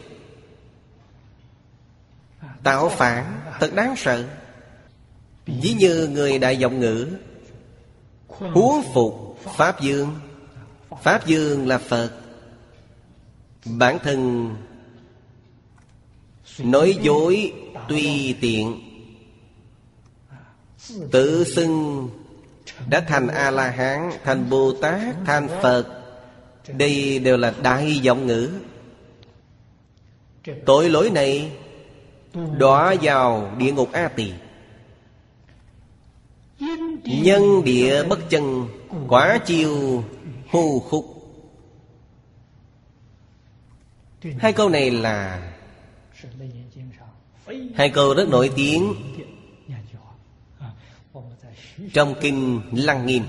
Tạo phản thật đáng sợ. Ví như người đại vọng ngữ, huống phục pháp dương. Pháp dương là Phật. Bản thân nói dối tùy tiện, tự xưng đã thành A-la-hán, thành Bồ Tát, thành Phật. Đây đều là đại vọng ngữ. Tội lỗi này đọa vào địa ngục A Tỳ. Nhân địa bất chân, quả chiêu hù khúc. Hai câu này là hai câu rất nổi tiếng trong kinh Lăng Nghiêm.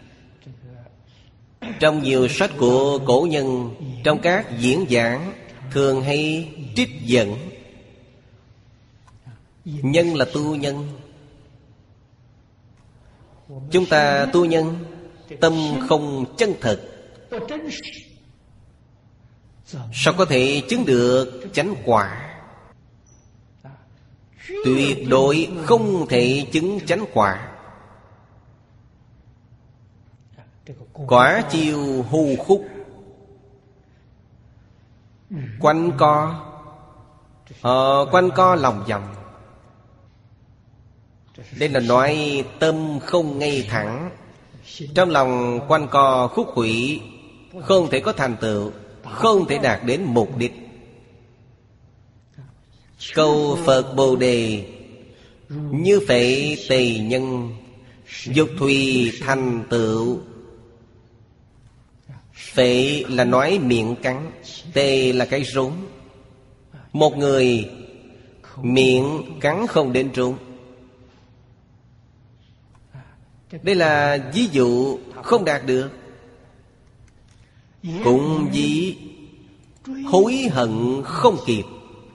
Trong nhiều sách của cổ nhân, trong các diễn giảng thường hay trích dẫn. Nhân là tu nhân. Chúng ta tu nhân, tâm không chân thật, sao có thể chứng được chánh quả? Tuyệt đối không thể chứng chánh quả. Quả chiêu hù khúc, quanh co, quanh co lòng vòng. Đây là nói tâm không ngay thẳng, trong lòng quanh co khúc khuỷu, không thể có thành tựu, không thể đạt đến mục đích. Cầu Phật Bồ Đề như phệ tỳ nhân, dục thùy thành tựu. Phệ là nói miệng cắn, tề là cái rốn. Một người miệng cắn không đến rốn. Đây là ví dụ không đạt được. Cũng ví hối hận không kịp.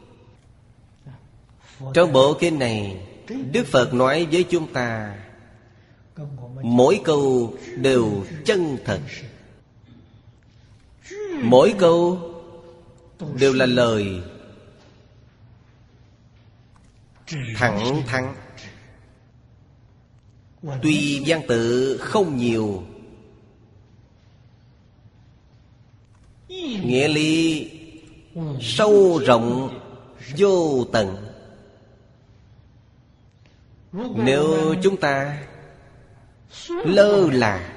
Trong bộ kinh này, Đức Phật nói với chúng ta mỗi câu đều chân thật, mỗi câu đều là lời thẳng thắn. Tuy văn tự không nhiều, nghĩa lý sâu rộng vô tận. Nếu chúng ta lơ là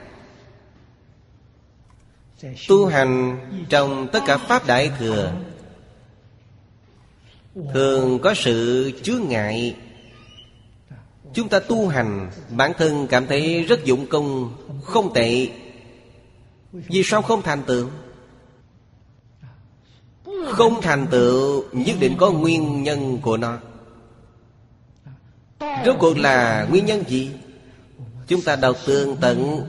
tu hành trong tất cả pháp Đại Thừa, thường có sự chướng ngại. Chúng ta tu hành, bản thân cảm thấy rất dụng công, không tệ. Vì sao không thành tựu? Không thành tựu nhất định có nguyên nhân của nó. Rốt cuộc là nguyên nhân gì? Chúng ta đọc tường tận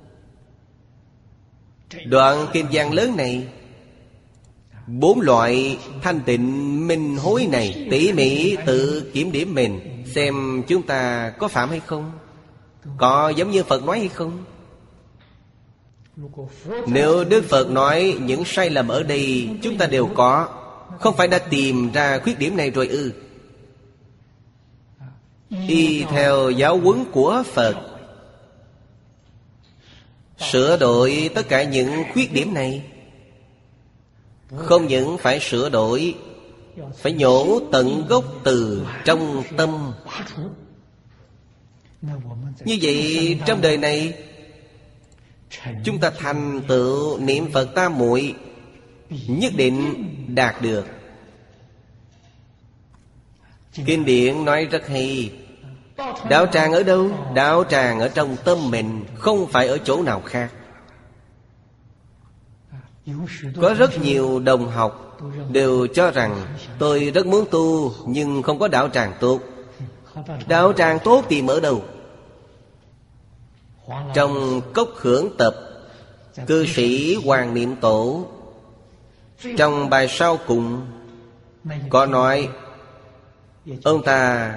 đoạn kinh văn lớn này. 4 loại thanh tịnh minh hối này tỉ mỉ tự kiểm điểm mình, xem chúng ta có phạm hay không, có giống như Phật nói hay không. Nếu Đức Phật nói những sai lầm ở đây chúng ta đều có, không phải đã tìm ra khuyết điểm này rồi ư? Y theo giáo huấn của Phật, sửa đổi tất cả những khuyết điểm này. Không những phải sửa đổi, phải nhổ tận gốc từ trong tâm. Như vậy trong đời này chúng ta thành tựu niệm Phật tam muội nhất định đạt được. Kinh điển nói rất hay. Đạo tràng ở đâu? Đạo tràng ở trong tâm mình, không phải ở chỗ nào khác. Có rất nhiều đồng học đều cho rằng tôi rất muốn tu nhưng không có đạo tràng tốt. Đạo tràng tốt tìm ở đâu? Trong Cốc Hưởng Tập, cư sĩ Hoàng Niệm Tổ trong bài sau cùng có nói, ông ta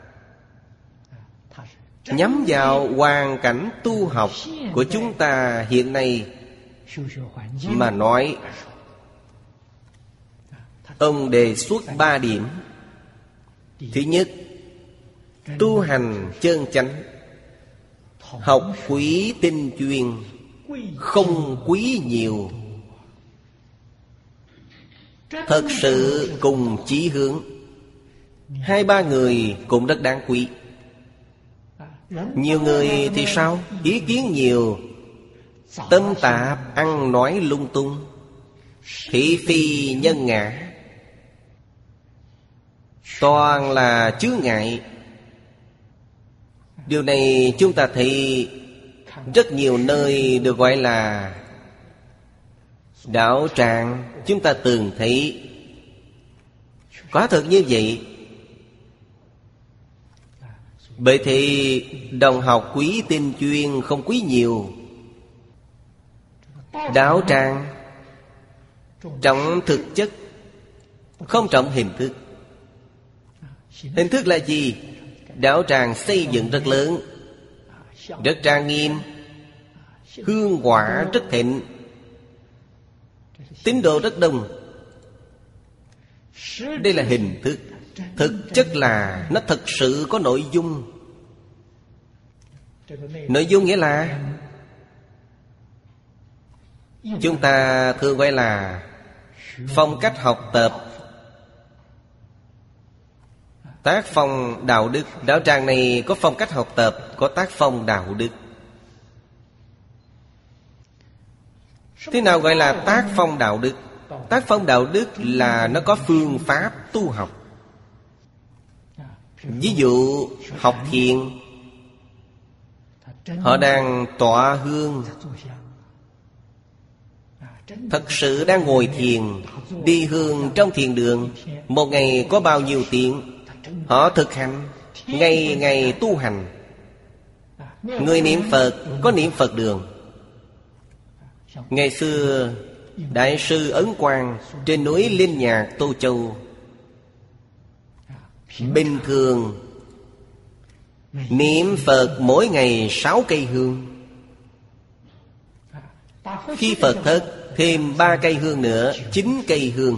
nhắm vào hoàn cảnh tu học của chúng ta hiện nay mà nói. Ông đề xuất 3 điểm. Thứ nhất, tu hành chân chánh, học quý tinh chuyên, không quý nhiều. Thật sự cùng chí hướng, 2-3 người cũng rất đáng quý. Nhiều người thì sao? Ý kiến nhiều, tâm tạp, ăn nói lung tung, thị phi nhân ngã, toàn là chướng ngại. Điều này chúng ta thấy rất nhiều nơi được gọi là đạo tràng. Chúng ta từng thấy. Quả thật như vậy. Bởi thì đồng học quý tinh chuyên, không quý nhiều. Đạo tràng trọng thực chất, không trọng hình thức. Hình thức là gì? Đạo tràng xây dựng rất lớn, rất trang nghiêm, hương hỏa rất thịnh, tín đồ rất đông. Đây là hình thức. Thực chất là nó thật sự có nội dung. Nội dung nghĩa là chúng ta thường gọi là phong cách học tập, tác phong đạo đức. Đạo tràng này có phong cách học tập, có tác phong đạo đức. Thế nào gọi là tác phong đạo đức? Tác phong đạo đức là nó có phương pháp tu học. Ví dụ học thiền, họ đang tọa hương, thật sự đang ngồi thiền, đi hương trong thiền đường. Một ngày có bao nhiêu tiếng, họ thực hành, ngày ngày tu hành. Người niệm Phật có niệm Phật đường. Ngày xưa Đại sư Ấn Quang trên núi Linh Nhạc Tô Châu, bình thường niệm Phật mỗi ngày 6 cây hương. Khi Phật thất thêm 3 cây hương nữa, 9 cây hương.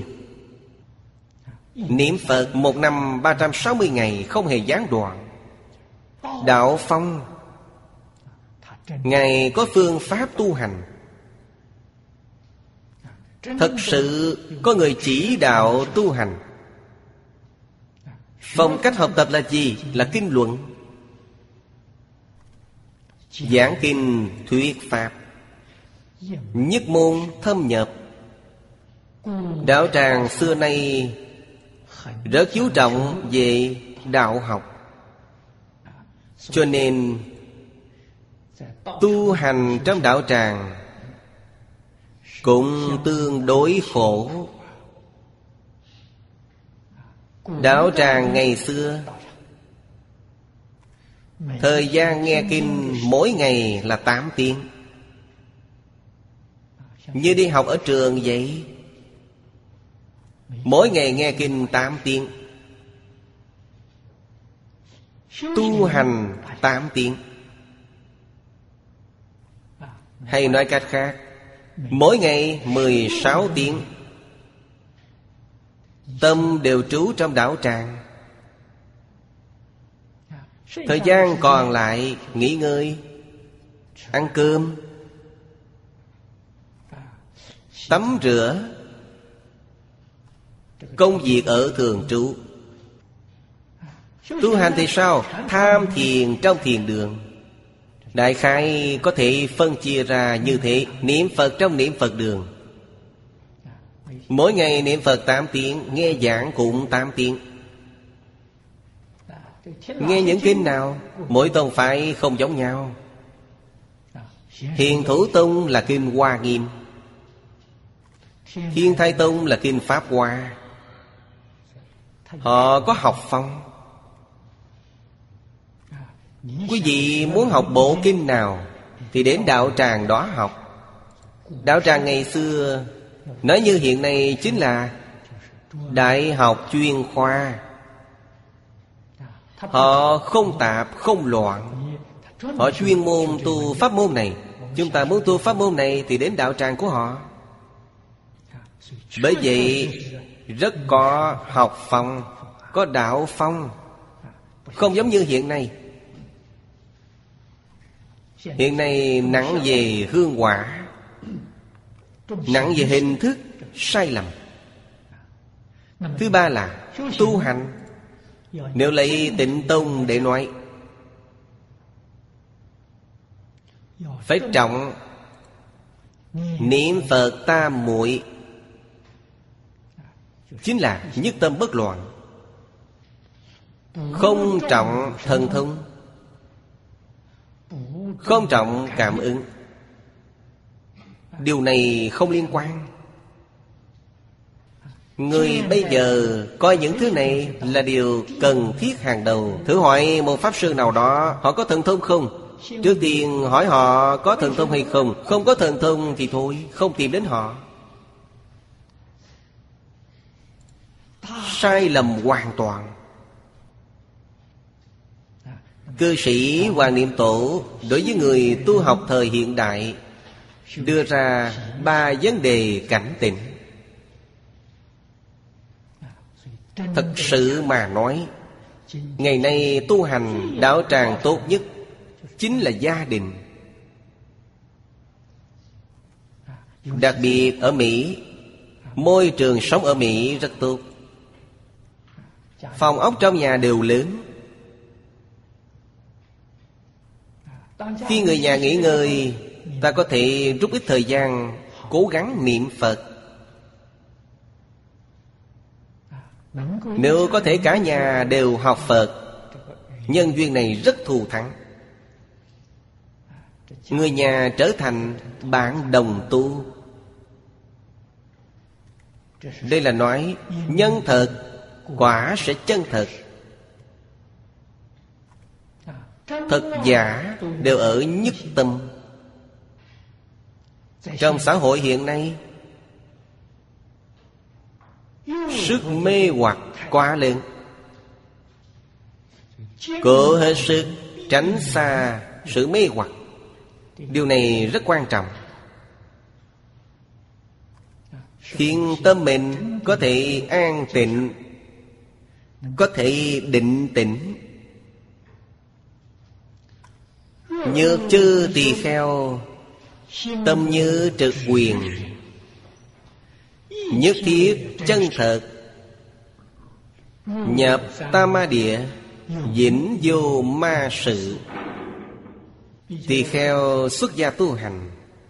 Niệm Phật một năm 360 ngày không hề gián đoạn. Đạo phong, Ngài có phương pháp tu hành. Thật sự có người chỉ đạo tu hành. Phong cách học tập là gì? Là kinh luận, giảng kinh thuyết pháp, nhất môn thâm nhập. Đạo tràng xưa nay rất chú trọng về đạo học, cho nên tu hành trong đạo tràng cũng tương đối khổ. Đạo tràng ngày xưa, thời gian nghe kinh mỗi ngày là 8 tiếng. Như đi học ở trường vậy, mỗi ngày nghe kinh 8 tiếng, tu hành 8 tiếng. Hay nói cách khác, mỗi ngày 16 tiếng, tâm đều trú trong đạo tràng. Thời gian còn lại nghỉ ngơi, ăn cơm, tắm rửa, công việc ở thường trú. Tu hành thì sao? Tham thiền trong thiền đường. Đại khái có thể phân chia ra như thế. Niệm Phật trong niệm Phật đường, mỗi ngày niệm Phật 8 tiếng, nghe giảng cũng 8 tiếng. Nghe những kinh nào? Mỗi tông phái không giống nhau. Hiền Thủ Tông là kinh Hoa Nghiêm, Thiên Thai Tông là kinh Pháp Hoa. Họ có học phong. Quý vị muốn học bộ kinh nào thì đến đạo tràng đó học. Đạo tràng ngày xưa, nói như hiện nay chính là đại học chuyên khoa. Họ không tạp, không loạn. Họ chuyên môn tu pháp môn này. Chúng ta muốn tu pháp môn này thì đến đạo tràng của họ. Bởi vậy rất có học phong, có đạo phong. Không giống như hiện nay. Hiện nay nặng về hương quả, nặng về hình thức, sai lầm. Thứ ba là tu hành. Nếu lấy Tịnh Tông để nói, phải trọng niệm Phật tam muội, chính là nhất tâm bất loạn. Không trọng thần thông, không trọng cảm ứng. Điều này không liên quan. Người bây giờ coi những thứ này là điều cần thiết hàng đầu. Thử hỏi một pháp sư nào đó, họ có thần thông không? Trước tiên hỏi họ có thần thông hay không. Không có thần thông thì thôi, không tìm đến họ. Sai lầm hoàn toàn. Cư sĩ Hoàng Niệm Tổ đối với người tu học thời hiện đại đưa ra 3 vấn đề cảnh tỉnh. Thật sự mà nói, ngày nay tu hành đạo tràng tốt nhất chính là gia đình. Đặc biệt ở Mỹ, môi trường sống ở Mỹ rất tốt. Phòng ốc trong nhà đều lớn. Khi người nhà nghỉ ngơi, ta có thể rút ít thời gian cố gắng niệm Phật. Nếu có thể cả nhà đều học Phật, nhân duyên này rất thù thắng. Người nhà trở thành bạn đồng tu. Đây là nói nhân thật, quả sẽ chân thật. Thật giả đều ở nhất tâm. Trong xã hội hiện nay, sức mê hoặc quá lớn. Cố hết sức tránh xa sự mê hoặc. Điều này rất quan trọng, khiến tâm mình có thể an tịnh, có thể định tĩnh. Nhược chư tỳ kheo, tâm như trực quyền, nhất thiết chân thật, nhập tam ma địa, vĩnh vô ma sự. Tỳ kheo xuất gia tu hành,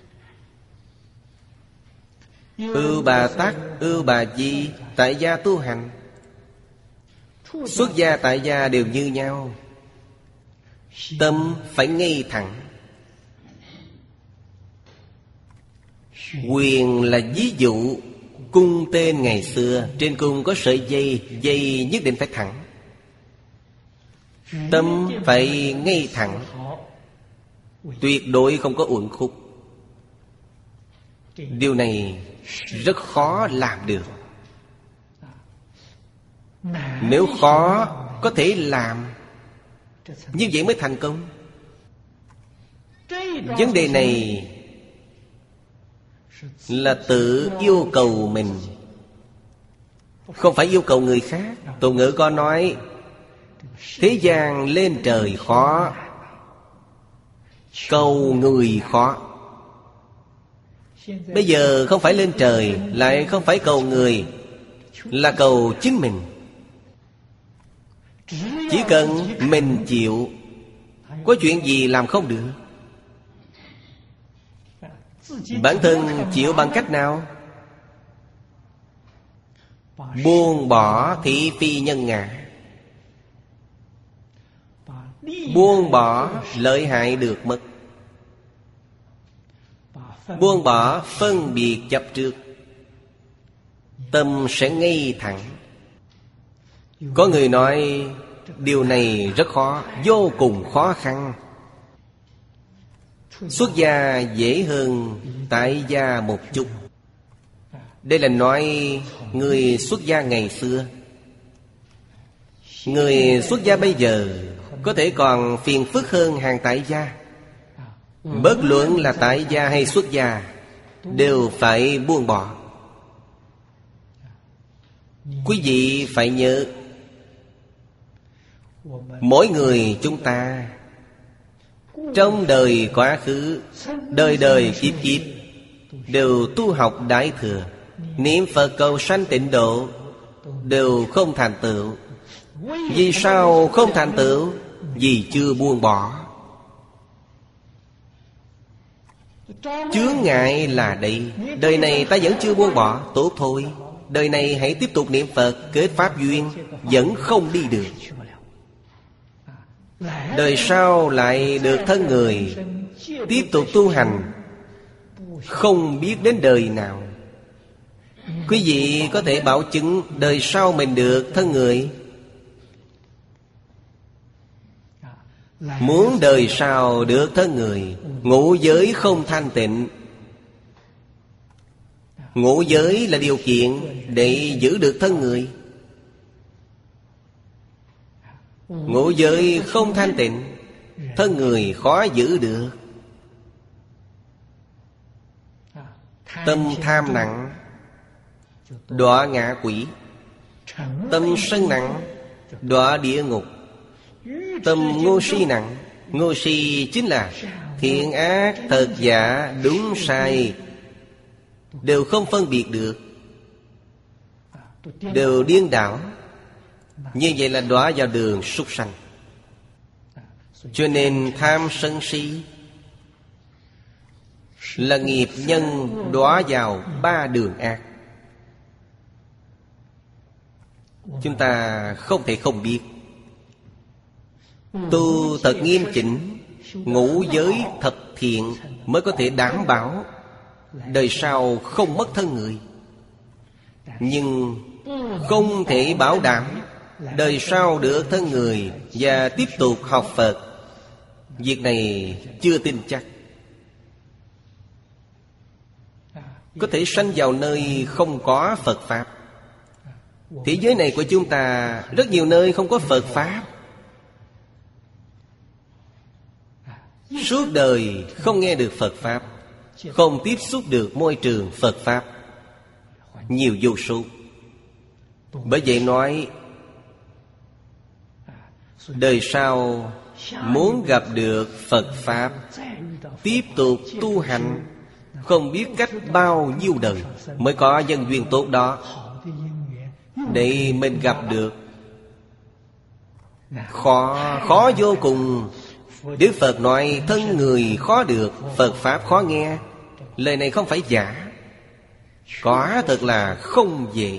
Ưu Bà Tắc, Ưu Bà Di tại gia tu hành. Xuất gia tại gia đều như nhau. Tâm phải ngay thẳng. Quyền là ví dụ. Cung tên ngày xưa, trên cung có sợi dây, dây nhất định phải thẳng. Tâm phải ngay thẳng, tuyệt đối không có uẩn khúc. Điều này rất khó làm được. Nếu khó có thể làm, như vậy mới thành công. Vấn đề này là tự yêu cầu mình, không phải yêu cầu người khác. Tục ngữ có nói, thế gian lên trời khó, cầu người khó. Bây giờ không phải lên trời, lại không phải cầu người, là cầu chính mình. Chỉ cần mình chịu, có chuyện gì làm không được. Bản thân chịu bằng cách nào? Buông bỏ thị phi nhân ngã, buông bỏ lợi hại được mất, buông bỏ phân biệt chấp trước, tâm sẽ ngay thẳng. Có người nói điều này rất khó, vô cùng khó khăn. Xuất gia dễ hơn tại gia một chút. Đây là nói người xuất gia ngày xưa. Người xuất gia bây giờ có thể còn phiền phức hơn hàng tại gia. Bất luận là tại gia hay xuất gia, đều phải buông bỏ. Quý vị phải nhớ, mỗi người chúng ta trong đời quá khứ, đời đời kiếp kiếp đều tu học Đại Thừa, niệm Phật cầu sanh tịnh độ, đều không thành tựu. Vì sao không thành tựu? Vì chưa buông bỏ. Chướng ngại là đây. Đời này ta vẫn chưa buông bỏ, tốt thôi. Đời này hãy tiếp tục niệm Phật, kết pháp duyên, vẫn không đi được. Đời sau lại được thân người, tiếp tục tu hành, không biết đến đời nào. Quý vị có thể bảo chứng đời sau mình được thân người. Muốn đời sau được thân người, ngũ giới không thanh tịnh. Ngũ giới là điều kiện để giữ được thân người. Ngũ giới không thanh tịnh, thân người khó giữ được. Tâm tham nặng, đọa ngạ quỷ. Tâm sân nặng, đọa địa ngục. Tâm ngu si nặng, ngu si chính là thiện ác, thật giả, đúng sai đều không phân biệt được, đều điên đảo. Như vậy là đọa vào đường súc sanh. Cho nên tham sân si là nghiệp nhân đọa vào 3 đường ác. Chúng ta không thể không biết. Tu thật nghiêm chỉnh, ngũ giới thật thiện, mới có thể đảm bảo đời sau không mất thân người. Nhưng không thể bảo đảm đời sau được thân người và tiếp tục học Phật. Việc này chưa tin chắc. Có thể sanh vào nơi không có Phật Pháp. Thế giới này của chúng ta rất nhiều nơi không có Phật Pháp. Suốt đời không nghe được Phật Pháp, không tiếp xúc được môi trường Phật Pháp, nhiều vô số. Bởi vậy nói, đời sau muốn gặp được Phật Pháp, tiếp tục tu hành, không biết cách bao nhiêu đời mới có nhân duyên tốt đó để mình gặp được. Khó vô cùng. Đức Phật nói thân người khó được, Phật Pháp khó nghe. Lời này không phải giả, quả thật là không dễ.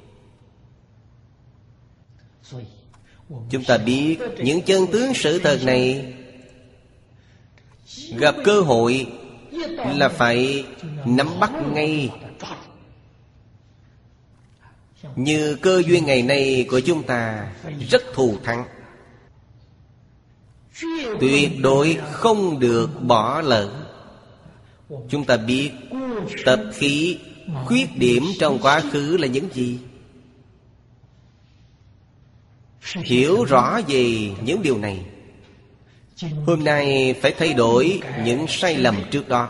Chúng ta biết những chân tướng sự thật này, gặp cơ hội là phải nắm bắt ngay. Như cơ duyên ngày nay của chúng ta rất thù thắng, tuyệt đối không được bỏ lỡ. Chúng ta biết tập khí, khuyết điểm trong quá khứ là những gì, hiểu rõ về những điều này, hôm nay phải thay đổi những sai lầm trước đó,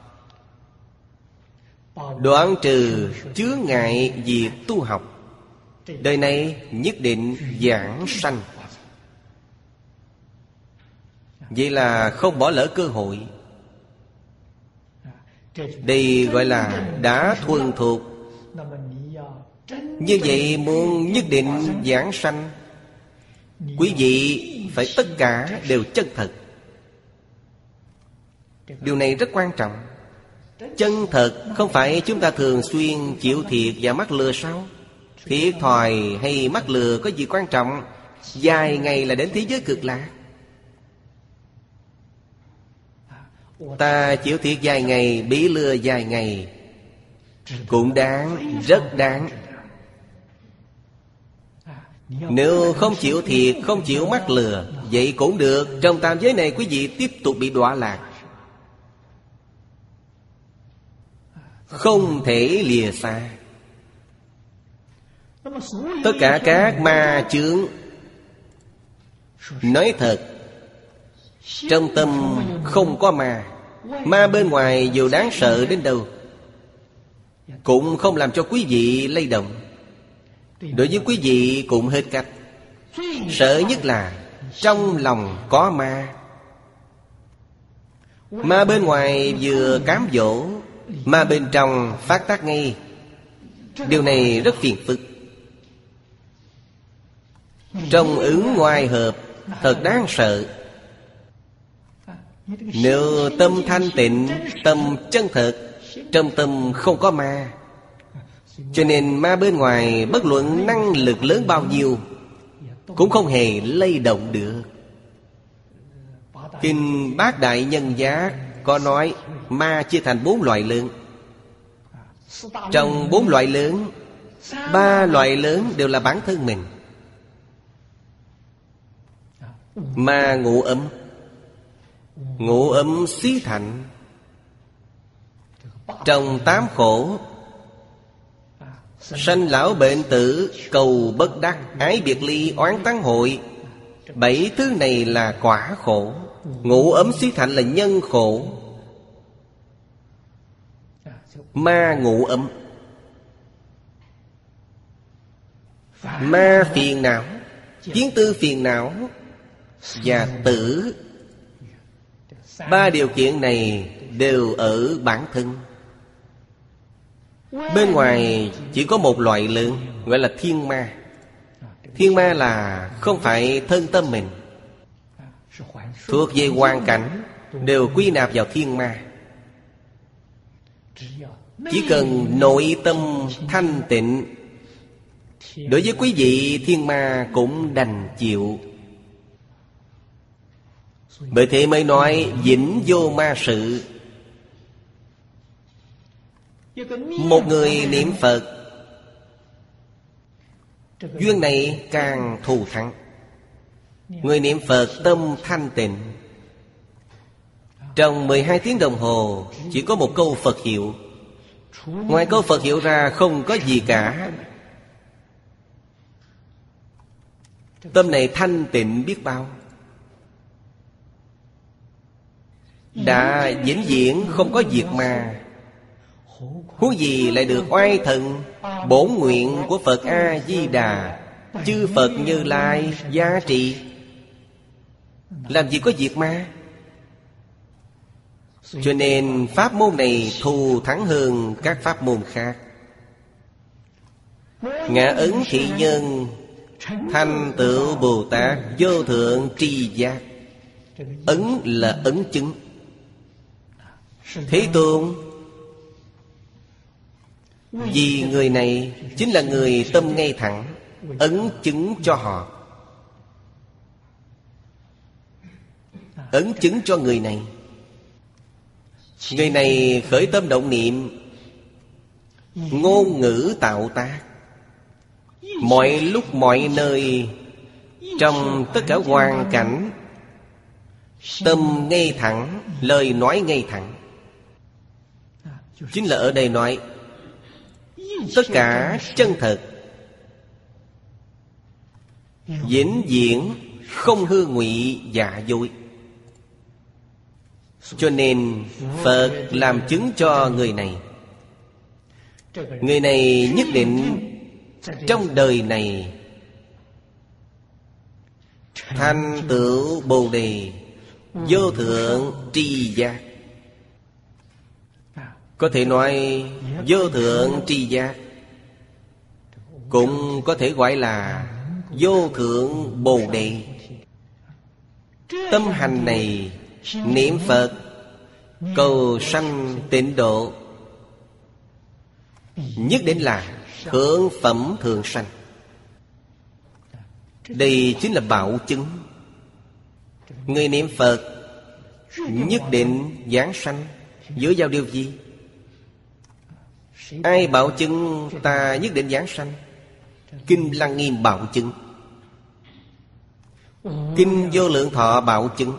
đoạn trừ chướng ngại việc tu học. Đời này nhất định giảng sanh. Vậy là không bỏ lỡ cơ hội. Đây gọi là đã thuần thục. Như vậy muốn nhất định giảng sanh, quý vị phải tất cả đều chân thật. Điều này rất quan trọng. Chân thật không phải chúng ta thường xuyên chịu thiệt và mắc lừa sao? Thiệt thòi hay mắc lừa có gì quan trọng? Vài ngày là đến thế giới cực lạc. Ta chịu thiệt vài ngày, bị lừa vài ngày cũng đáng, rất đáng. Nếu không chịu thiệt, không chịu mắc lừa, vậy cũng được. Trong tam giới này quý vị tiếp tục bị đọa lạc, không thể lìa xa. Tất cả các ma chướng, nói thật, trong tâm không có ma. Ma bên ngoài dù đáng sợ đến đâu cũng không làm cho quý vị lay động. Đối với quý vị cũng hết cách. Sợ nhất là trong lòng có ma. Ma bên ngoài vừa cám dỗ, ma bên trong phát tác ngay. Điều này rất phiền phức. Trong ứng ngoài hợp, thật đáng sợ. Nếu tâm thanh tịnh, tâm chân thật, trong tâm không có ma, cho nên ma bên ngoài bất luận năng lực lớn bao nhiêu cũng không hề lay động được. Kinh Bát Đại Nhân Giác có nói ma chia thành 4 loại lớn. Trong 4 loại lớn, 3 loại lớn đều là bản thân mình. Ma ngũ ấm, ngũ ấm xí thạnh. Trong 8 khổ, sanh lão bệnh tử, cầu bất đắc, ái biệt ly, oán tán hội. 7 thứ này là quả khổ. Ngũ ấm xí thạnh là nhân khổ. Ma ngũ ấm, ma phiền não, kiến tư phiền não và tử. 3 điều kiện này đều ở bản thân. Bên ngoài chỉ có một loại lớn, gọi là thiên ma. Thiên ma là không phải thân tâm mình, thuộc về hoàn cảnh, đều quy nạp vào thiên ma. Chỉ cần nội tâm thanh tịnh, đối với quý vị thiên ma cũng đành chịu. Bởi thế mới nói vĩnh vô ma sự. Một người niệm Phật, duyên này càng thù thắng. Người niệm Phật tâm thanh tịnh, trong 12 tiếng đồng hồ chỉ có một câu Phật hiệu. Ngoài câu Phật hiệu ra không có gì cả. Tâm này thanh tịnh biết bao, đã vĩnh viễn không có diệt ma. Huống gì lại được oai thần bổn nguyện của Phật A-di-đà, chư Phật Như Lai gia trị. Làm gì có diệt ma. Cho nên pháp môn này thù thắng hơn các pháp môn khác. Ngã Ấn Thị Nhân thành tựu Bồ Tát vô thượng tri giác. Ấn là ấn chứng. Thế Tôn vì người này chính là người tâm ngay thẳng, ấn chứng cho họ. Ấn chứng cho người này. Người này khởi tâm động niệm, ngôn ngữ tạo tác, mọi lúc mọi nơi, trong tất cả hoàn cảnh, tâm ngay thẳng, lời nói ngay thẳng. Chính là ở đây nói tất cả chân thật, vĩnh viễn không hư ngụy giả dối. Cho nên Phật làm chứng cho người này. Người này nhất định trong đời này thành tựu Bồ Đề vô thượng tri giác. Có thể nói vô thượng tri giác, cũng có thể gọi là vô thượng Bồ Đề. Tâm hành này niệm Phật cầu sanh tịnh độ, nhất định là thượng phẩm thường sanh. Đây chính là bảo chứng. Người niệm Phật nhất định giảng sanh dựa vào điều gì? Ai bảo chứng ta nhất định giảng sanh? Kinh Lăng Nghiêm bảo chứng, Kinh Vô Lượng Thọ bảo chứng.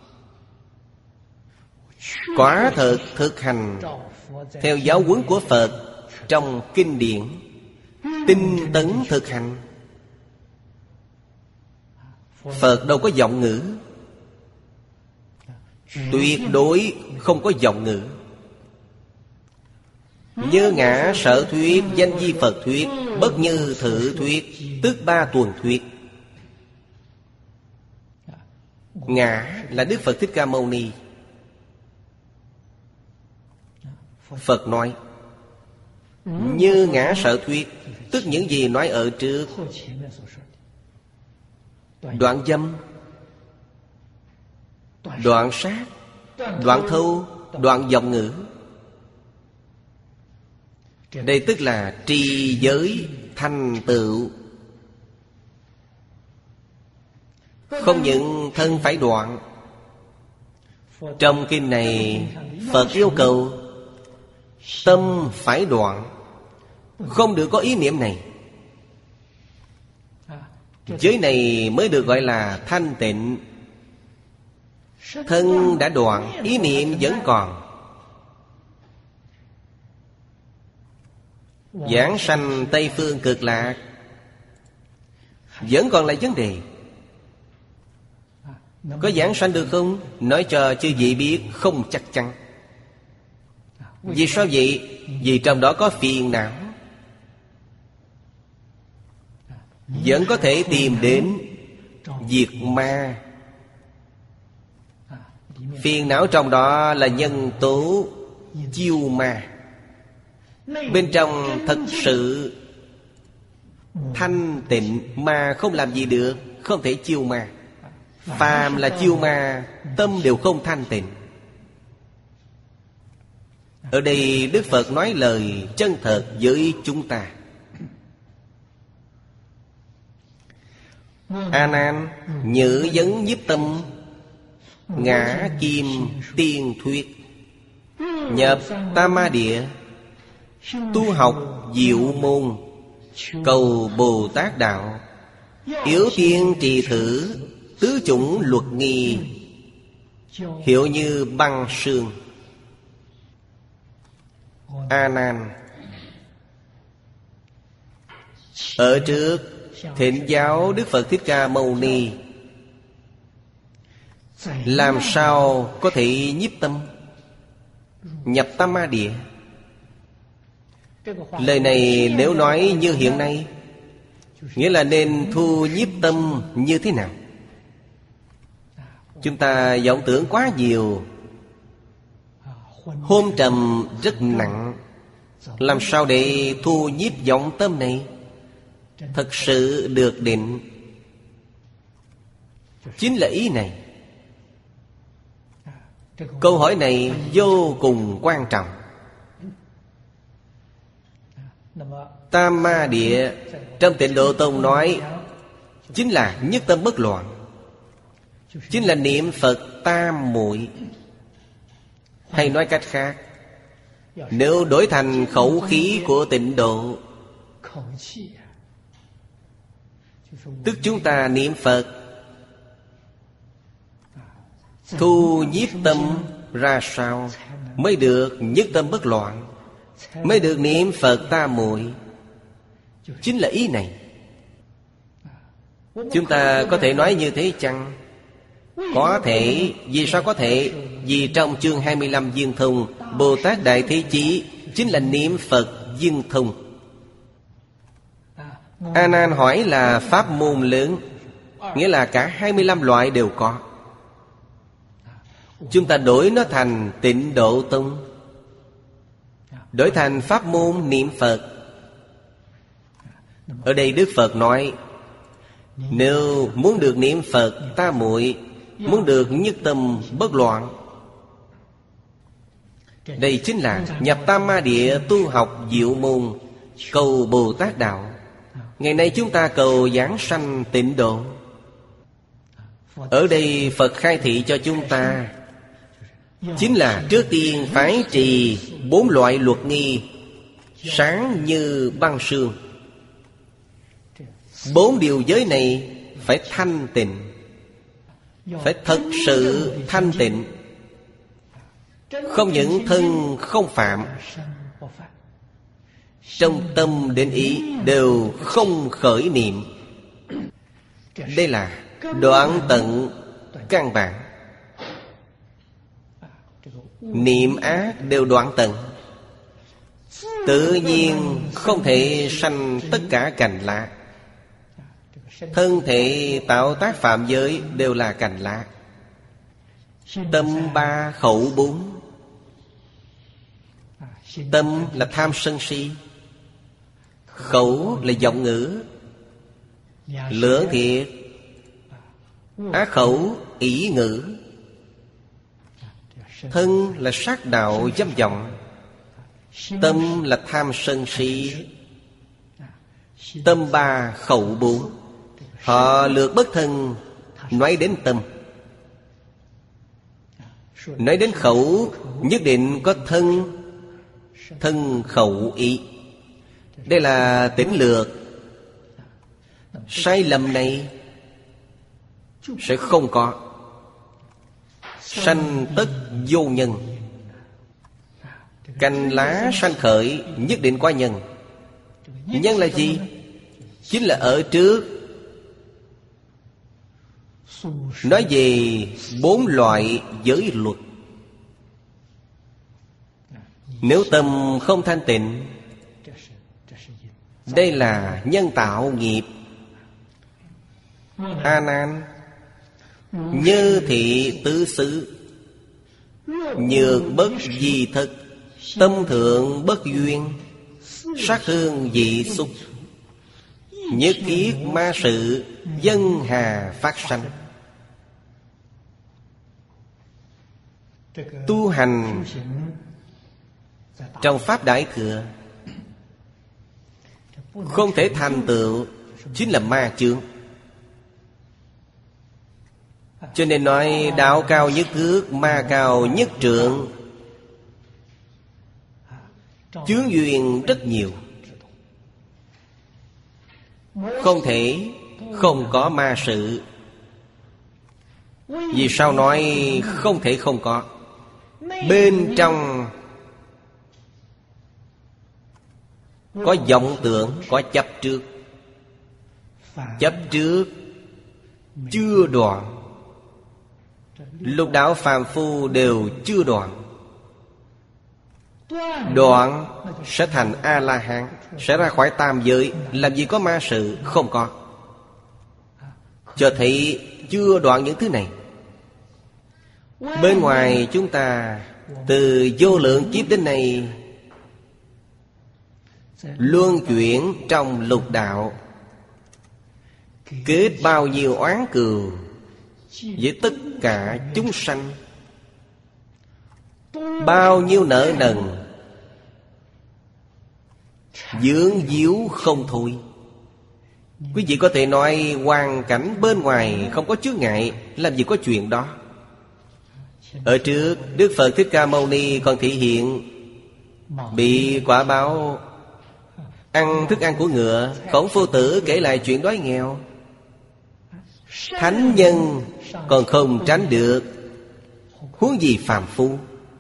Quả thực thực hành theo giáo huấn của Phật trong kinh điển, tinh tấn thực hành. Phật đâu có vọng ngữ, tuyệt đối không có vọng ngữ. Như ngã sở thuyết, danh di Phật thuyết, bất như thử thuyết, tức ba tuần thuyết. Ngã là Đức Phật Thích Ca Mâu Ni. Phật nói như ngã sở thuyết, tức những gì nói ở trước. Đoạn dâm, đoạn sát, đoạn thâu, đoạn vọng ngữ. Đây tức là trì giới thành tựu. Không những thân phải đoạn. Trong kinh này Phật yêu cầu tâm phải đoạn, không được có ý niệm này. Giới này mới được gọi là thanh tịnh. Thân đã đoạn, ý niệm vẫn còn. Giảng sanh Tây Phương Cực Lạc vẫn còn là vấn đề. Có giảng sanh được không? Nói cho chư vị biết không chắc chắn. Vì sao vậy? Vì trong đó có phiền não. Vẫn có thể tìm đến diệt ma. Phiền não trong đó là nhân tố chiêu ma. Bên trong thật sự thanh tịnh mà không làm gì được, không thể chiêu ma. Phàm là chiêu ma, tâm đều không thanh tịnh. Ở đây Đức Phật nói lời chân thật với chúng ta. A Nan, nhự vấn nhiếp tâm, ngã kim tiên thuyết, nhập Tam Ma Địa, tu học diệu môn, cầu Bồ Tát đạo, yếu tiên trì thử, tứ chủng luật nghi, hiệu như băng sương. A Nan, ở trước thỉnh giáo Đức Phật Thích Ca Mâu Ni làm sao có thể nhiếp tâm, nhập Tam Ma Địa. Lời này nếu nói như hiện nay, nghĩa là nên thu nhiếp tâm như thế nào? Chúng ta vọng tưởng quá nhiều, hôn trầm rất nặng. Làm sao để thu nhiếp vọng tâm này thật sự được định? Chính là ý này. Câu hỏi này vô cùng quan trọng. Tam Ma Địa trong Tịnh Độ Tông nói chính là nhất tâm bất loạn, chính là niệm Phật tam muội. Hay nói cách khác, nếu đổi thành khẩu khí của Tịnh Độ, tức chúng ta niệm Phật thu nhiếp tâm ra sao mới được nhất tâm bất loạn, mới được niệm Phật tam muội. Chính là ý này. Chúng ta có thể nói như thế chăng? Có thể. Vì sao có thể? Vì trong chương 25 Viên Thông, Bồ Tát Đại Thế Chí chính là niệm Phật viên thông. A Nan hỏi là pháp môn lớn, nghĩa là cả 25 loại đều có. Chúng ta đổi nó thành Tịnh Độ Tông, đổi thành pháp môn niệm Phật. Ở đây Đức Phật nói, nếu muốn được niệm Phật tam muội, muốn được nhất tâm bất loạn, đây chính là nhập Tam Ma Địa, tu học diệu môn, cầu Bồ Tát đạo. Ngày nay chúng ta cầu giảng sanh tịnh độ. Ở đây Phật khai thị cho chúng ta, chính là trước tiên phải trì 4 loại luật nghi, sáng như băng sương. 4 điều giới này phải thanh tịnh, phải thật sự thanh tịnh. Không những thân không phạm, trong tâm đến ý đều không khởi niệm. Đây là đoạn tận căn bản. Niệm ác đều đoạn tận, tự nhiên không thể sanh tất cả cành lá. Thân thể tạo tác phạm giới đều là cành lá. Tâm 3 khẩu 4. Tâm là tham sân si, khẩu là vọng ngữ, lưỡng thiệt, ác khẩu ỷ ngữ. Thân là sát đạo dâm vọng, tâm là tham sân si. Tâm 3 khẩu 4. Họ lược bất thân, nói đến tâm. Nói đến khẩu, nhất định có thân, thân khẩu ý. Đây là tỉnh lược. Sai lầm này sẽ không có. Sanh tất vô nhân. Cành lá sanh khởi nhất định có nhân. Nhân là gì? Chính là ở trước nói về 4 loại giới luật. Nếu tâm không thanh tịnh, đây là nhân tạo nghiệp. A Nan, như thị tứ xứ, nhược bất di thực, tâm thượng bất duyên, sát hương dị xúc, nhất thiết ma sự, dân hà phát sanh. Tu hành Trong Pháp Đại Thừa không thể thành tựu chính là ma chướng. Cho nên nói đạo cao nhất thước, ma cao nhất trượng. Chướng duyên rất nhiều, không thể không có ma sự. Vì sao nói không thể không có? Bên trong có vọng tưởng, có chấp trước. Chấp trước chưa đoạn, lục đạo phàm phu đều chưa đoạn. Đoạn sẽ thành A-la-hán, sẽ ra khỏi tam giới. Làm gì có ma sự? Không có. Cho thấy chưa đoạn những thứ này. Bên ngoài chúng ta từ vô lượng kiếp đến nay luân chuyển trong lục đạo, kết bao nhiêu oán cừu với tất cả chúng sanh, bao nhiêu nợ nần, vướng víu không thôi. Quý vị có thể nói hoàn cảnh bên ngoài không có chướng ngại, làm gì có chuyện đó. Ở trước Đức Phật Thích Ca Mâu Ni còn thể hiện bị quả báo ăn thức ăn của ngựa. Khổng Phu Tử kể lại chuyện đói nghèo. Thánh nhân còn không tránh được, huống gì phàm phu.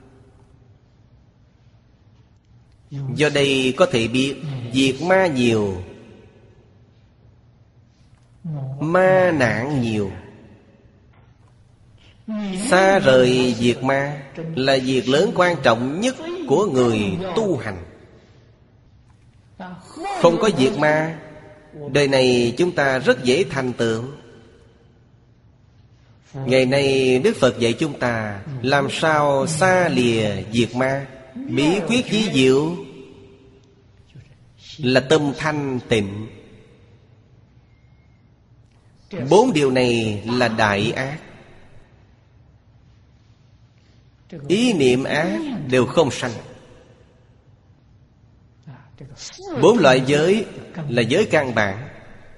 Do đây có thể biết diệt ma nhiều, ma nạn nhiều. Xa rời diệt ma là việc lớn quan trọng nhất của người tu hành. Không có diệt ma, đời này chúng ta rất dễ thành tựu. Ngày nay Đức Phật dạy chúng ta làm sao xa lìa diệt ma. Bí quyết chí diệu là tâm thanh tịnh. 4 điều này là đại ác. Ý niệm ác đều không sanh. 4 loại giới là giới căn bản.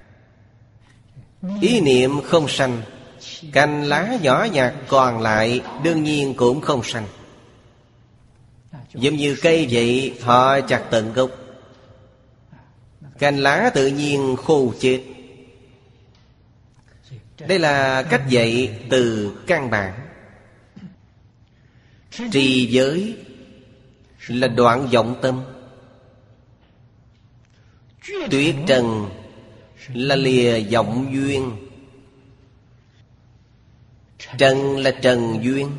Ý niệm không sanh, cành lá nhỏ nhặt còn lại đương nhiên cũng không sanh. Giống như cây vậy, họ chặt tận gốc, cành lá tự nhiên khô chết. Đây là cách dạy từ căn bản. Trì giới là đoạn vọng tâm. Tuyệt trần là lìa vọng duyên. Trần là trần duyên.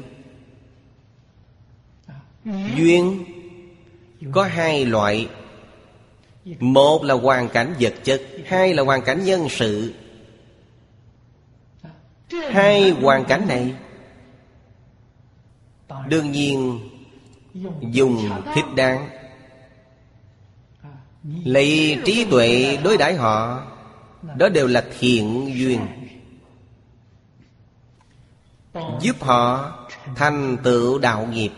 Duyên có 2 loại. Một là hoàn cảnh vật chất, 2 là hoàn cảnh nhân sự. 2 hoàn cảnh này đương nhiên dùng thích đáng, lấy trí tuệ đối đãi họ. Đó đều là thiện duyên, giúp họ thành tựu đạo nghiệp.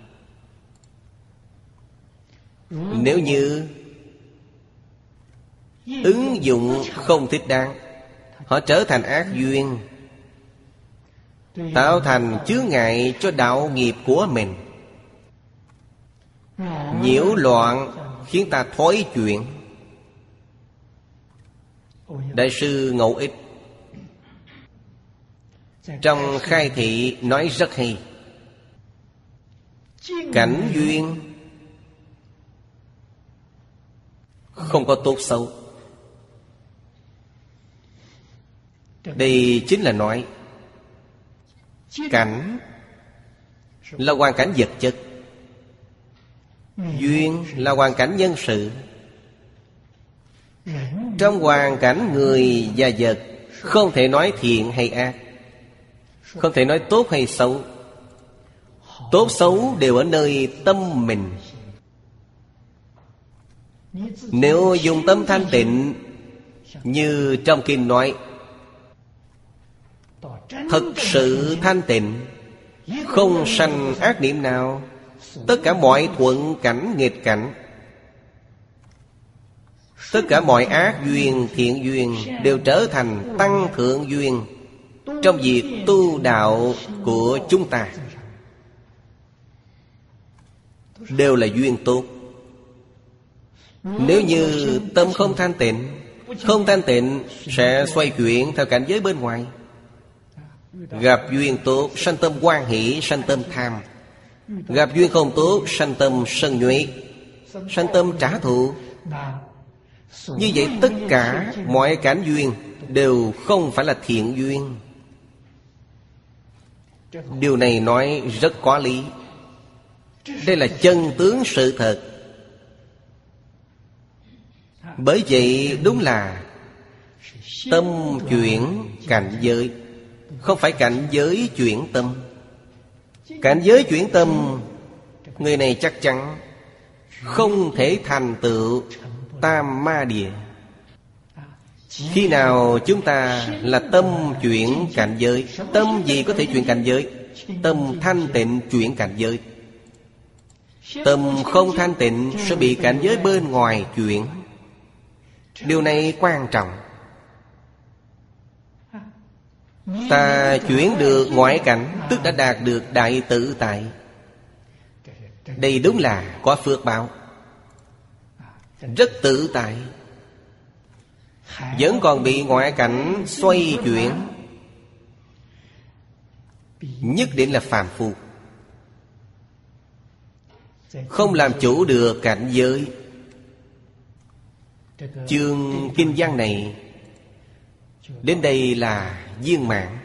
Nếu như ứng dụng không thích đáng, họ trở thành ác duyên, tạo thành chướng ngại cho đạo nghiệp của mình, nhiễu loạn, khiến ta thối chuyển. Đại sư Ngẫu Ích trong khai thị nói rất hay. Cảnh duyên không có tốt xấu. Đây chính là nói cảnh là hoàn cảnh vật chất, duyên là hoàn cảnh nhân sự. Trong hoàn cảnh người và vật không thể nói thiện hay ác, không thể nói tốt hay xấu. Tốt xấu đều ở nơi tâm mình. Nếu dùng tâm thanh tịnh, như trong kinh nói, thật sự thanh tịnh, không sanh ác niệm nào, Tất cả mọi thuận cảnh nghịch cảnh, tất cả mọi ác duyên thiện duyên đều trở thành tăng thượng duyên trong việc tu đạo của chúng ta. Đều là duyên tốt. Nếu như tâm không thanh tịnh, không thanh tịnh sẽ xoay chuyển theo cảnh giới bên ngoài. Gặp duyên tốt sanh tâm hoan hỷ, sanh tâm tham. Gặp duyên không tốt sanh tâm sân nhuệ, sanh tâm trả thù. Như vậy tất cả mọi cảnh duyên đều không phải là thiện duyên. Điều này nói rất có lý. Đây là chân tướng sự thật. Bởi vậy đúng là tâm chuyển cảnh giới, không phải cảnh giới chuyển tâm. Cảnh giới chuyển tâm, người này chắc chắn không thể thành tựu tam ma địa. Khi nào chúng ta là tâm chuyển cảnh giới? Tâm gì có thể chuyển cảnh giới? Tâm thanh tịnh chuyển cảnh giới. Tâm không thanh tịnh sẽ bị cảnh giới bên ngoài chuyển. Điều này quan trọng. Ta chuyển được ngoại cảnh, tức đã đạt được đại tự tại. Đây đúng là có phước báo, rất tự tại. Vẫn còn bị ngoại cảnh xoay chuyển, nhất định là phàm phu, không làm chủ được cảnh giới. Chương kinh văn này đến đây là viên mãn.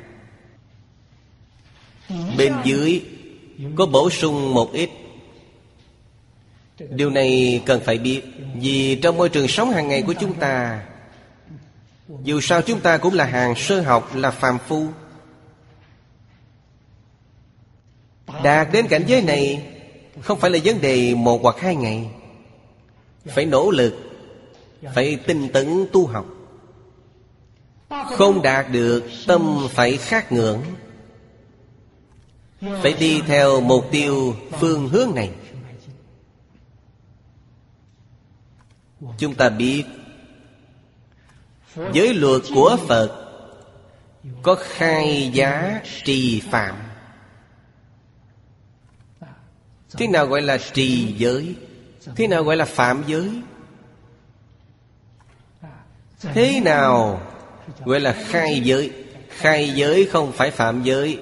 Bên dưới có bổ sung một ít. Điều này cần phải biết. Vì trong môi trường sống hàng ngày của chúng ta, dù sao chúng ta cũng là hàng sơ học, là phàm phu. Đạt đến cảnh giới này không phải là vấn đề 1 hoặc 2 ngày. Phải nỗ lực, phải tinh tấn tu học. Không đạt được, tâm phải khát ngưỡng, phải đi theo mục tiêu phương hướng này. Chúng ta biết giới luật của Phật có khai giá trì phạm. Thế nào gọi là trì giới? Thế nào gọi là phạm giới? Thế nào gọi là khai giới? Khai giới không phải phạm giới.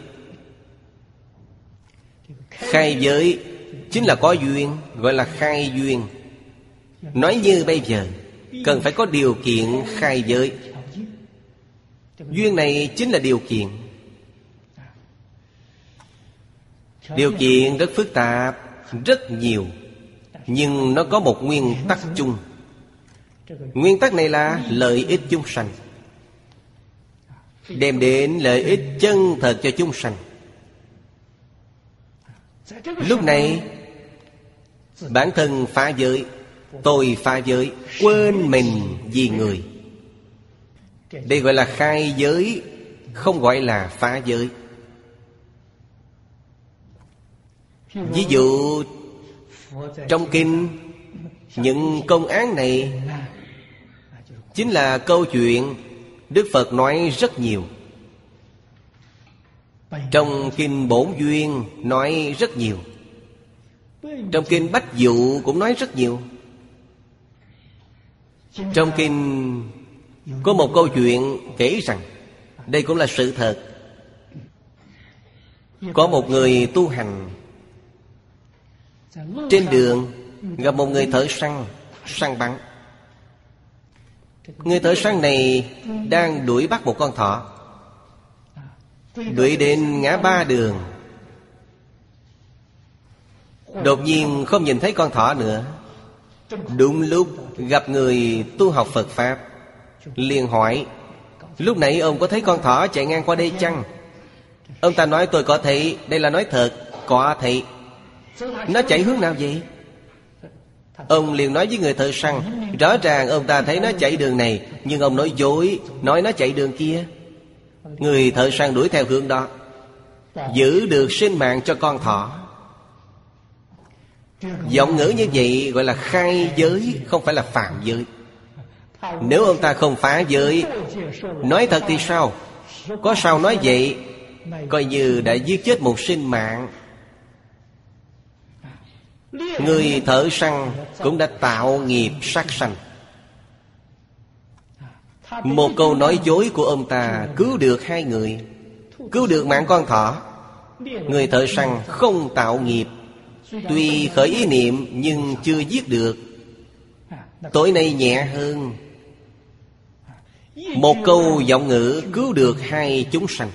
Khai giới chính là có duyên, gọi là khai duyên. Nói như bây giờ, cần phải có điều kiện khai giới. Duyên này chính là điều kiện. Điều kiện rất phức tạp, rất nhiều, nhưng nó có một nguyên tắc chung. Nguyên tắc này là lợi ích chúng sanh, đem đến lợi ích chân thật cho chúng sanh. Lúc này bản thân phá giới, tôi phá giới, quên mình vì người. Đây gọi là khai giới, không gọi là phá giới. Ví dụ trong kinh, những công án này chính là câu chuyện Đức Phật nói rất nhiều. Trong kinh Bổn Duyên nói rất nhiều. Trong kinh Bách Dụ cũng nói rất nhiều. Trong kinh có một câu chuyện kể rằng, đây cũng là sự thật. Có một người tu hành, trên đường gặp một người thợ săn, săn bắn. Người thợ săn này đang đuổi bắt một con thỏ. Đuổi đến ngã ba đường, đột nhiên không nhìn thấy con thỏ nữa. Đúng lúc gặp người tu học Phật Pháp, liền hỏi: lúc nãy ông có thấy con thỏ chạy ngang qua đây chăng? Ông ta nói: tôi có thấy. Đây là nói thật, có thấy. Nó chạy hướng nào vậy? Ông liền nói với người thợ săn: rõ ràng ông ta thấy nó chạy đường này, nhưng ông nói dối, nói nó chạy đường kia. Người thợ săn đuổi theo hướng đó, giữ được sinh mạng cho con thỏ. Giọng ngữ như vậy gọi là khai giới, không phải là phạm giới. Nếu ông ta không phá giới, nói thật thì sao? Có sao nói vậy? Coi như đã giết chết một sinh mạng. Người thợ săn cũng đã tạo nghiệp sát sanh. Một câu nói dối của ông ta cứu được 2 người, cứu được mạng con thỏ. Người thợ săn không tạo nghiệp, tuy khởi ý niệm nhưng chưa giết được. Tội này nhẹ hơn. Một câu giọng ngữ cứu được 2 chúng sanh.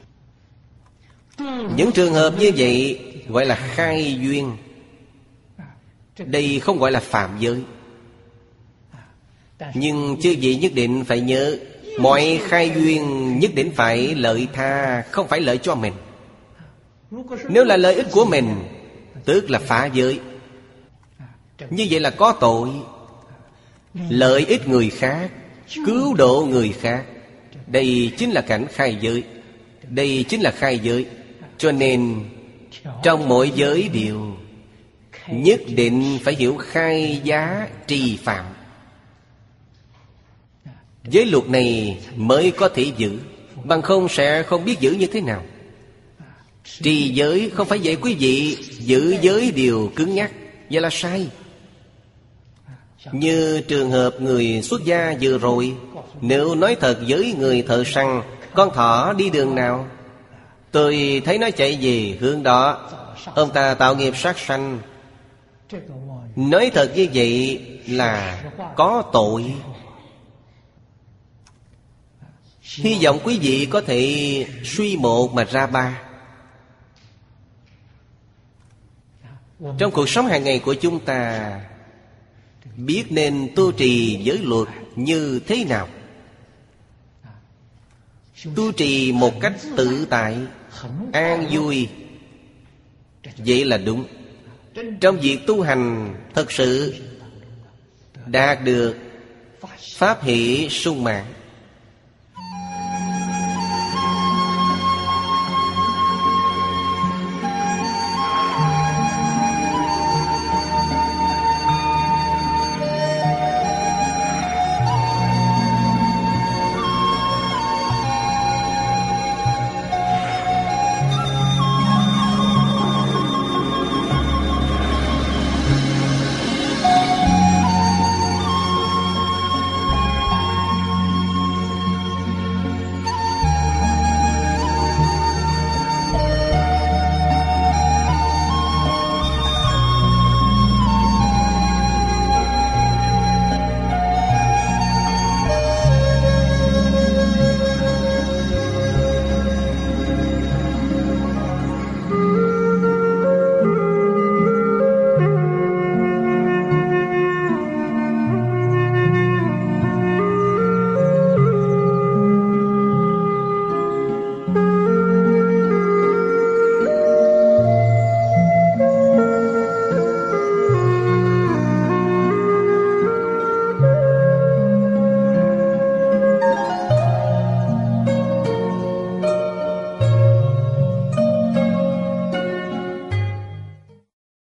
Những trường hợp như vậy gọi là khai duyên. Đây không gọi là phạm giới. Nhưng chư vị nhất định phải nhớ, mọi khai duyên nhất định phải lợi tha, không phải lợi cho mình. Nếu là lợi ích của mình, tức là phá giới. Như vậy là có tội. Lợi ích người khác, cứu độ người khác, đây chính là cảnh khai giới. Đây chính là khai giới. Cho nên trong mỗi giới đều nhất định phải hiểu khai giá trì phạm. Giới luật này mới có thể giữ, bằng không sẽ không biết giữ như thế nào. Trì giới không phải vậy quý vị. Giữ giới đều cứng nhắc, vậy là sai. Như trường hợp người xuất gia vừa rồi, nếu nói thật với người thợ săn, con thỏ đi đường nào, tôi thấy nó chạy về hướng đó, ông ta tạo nghiệp sát sanh. Nói thật như vậy là có tội. Hy vọng quý vị có thể suy một mà ra ba. Trong cuộc sống hàng ngày của chúng ta, biết nên tu trì giới luật như thế nào. Tu trì một cách tự tại, an vui, vậy là đúng. Trong việc tu hành thật sự đạt được pháp hỷ sung mãn.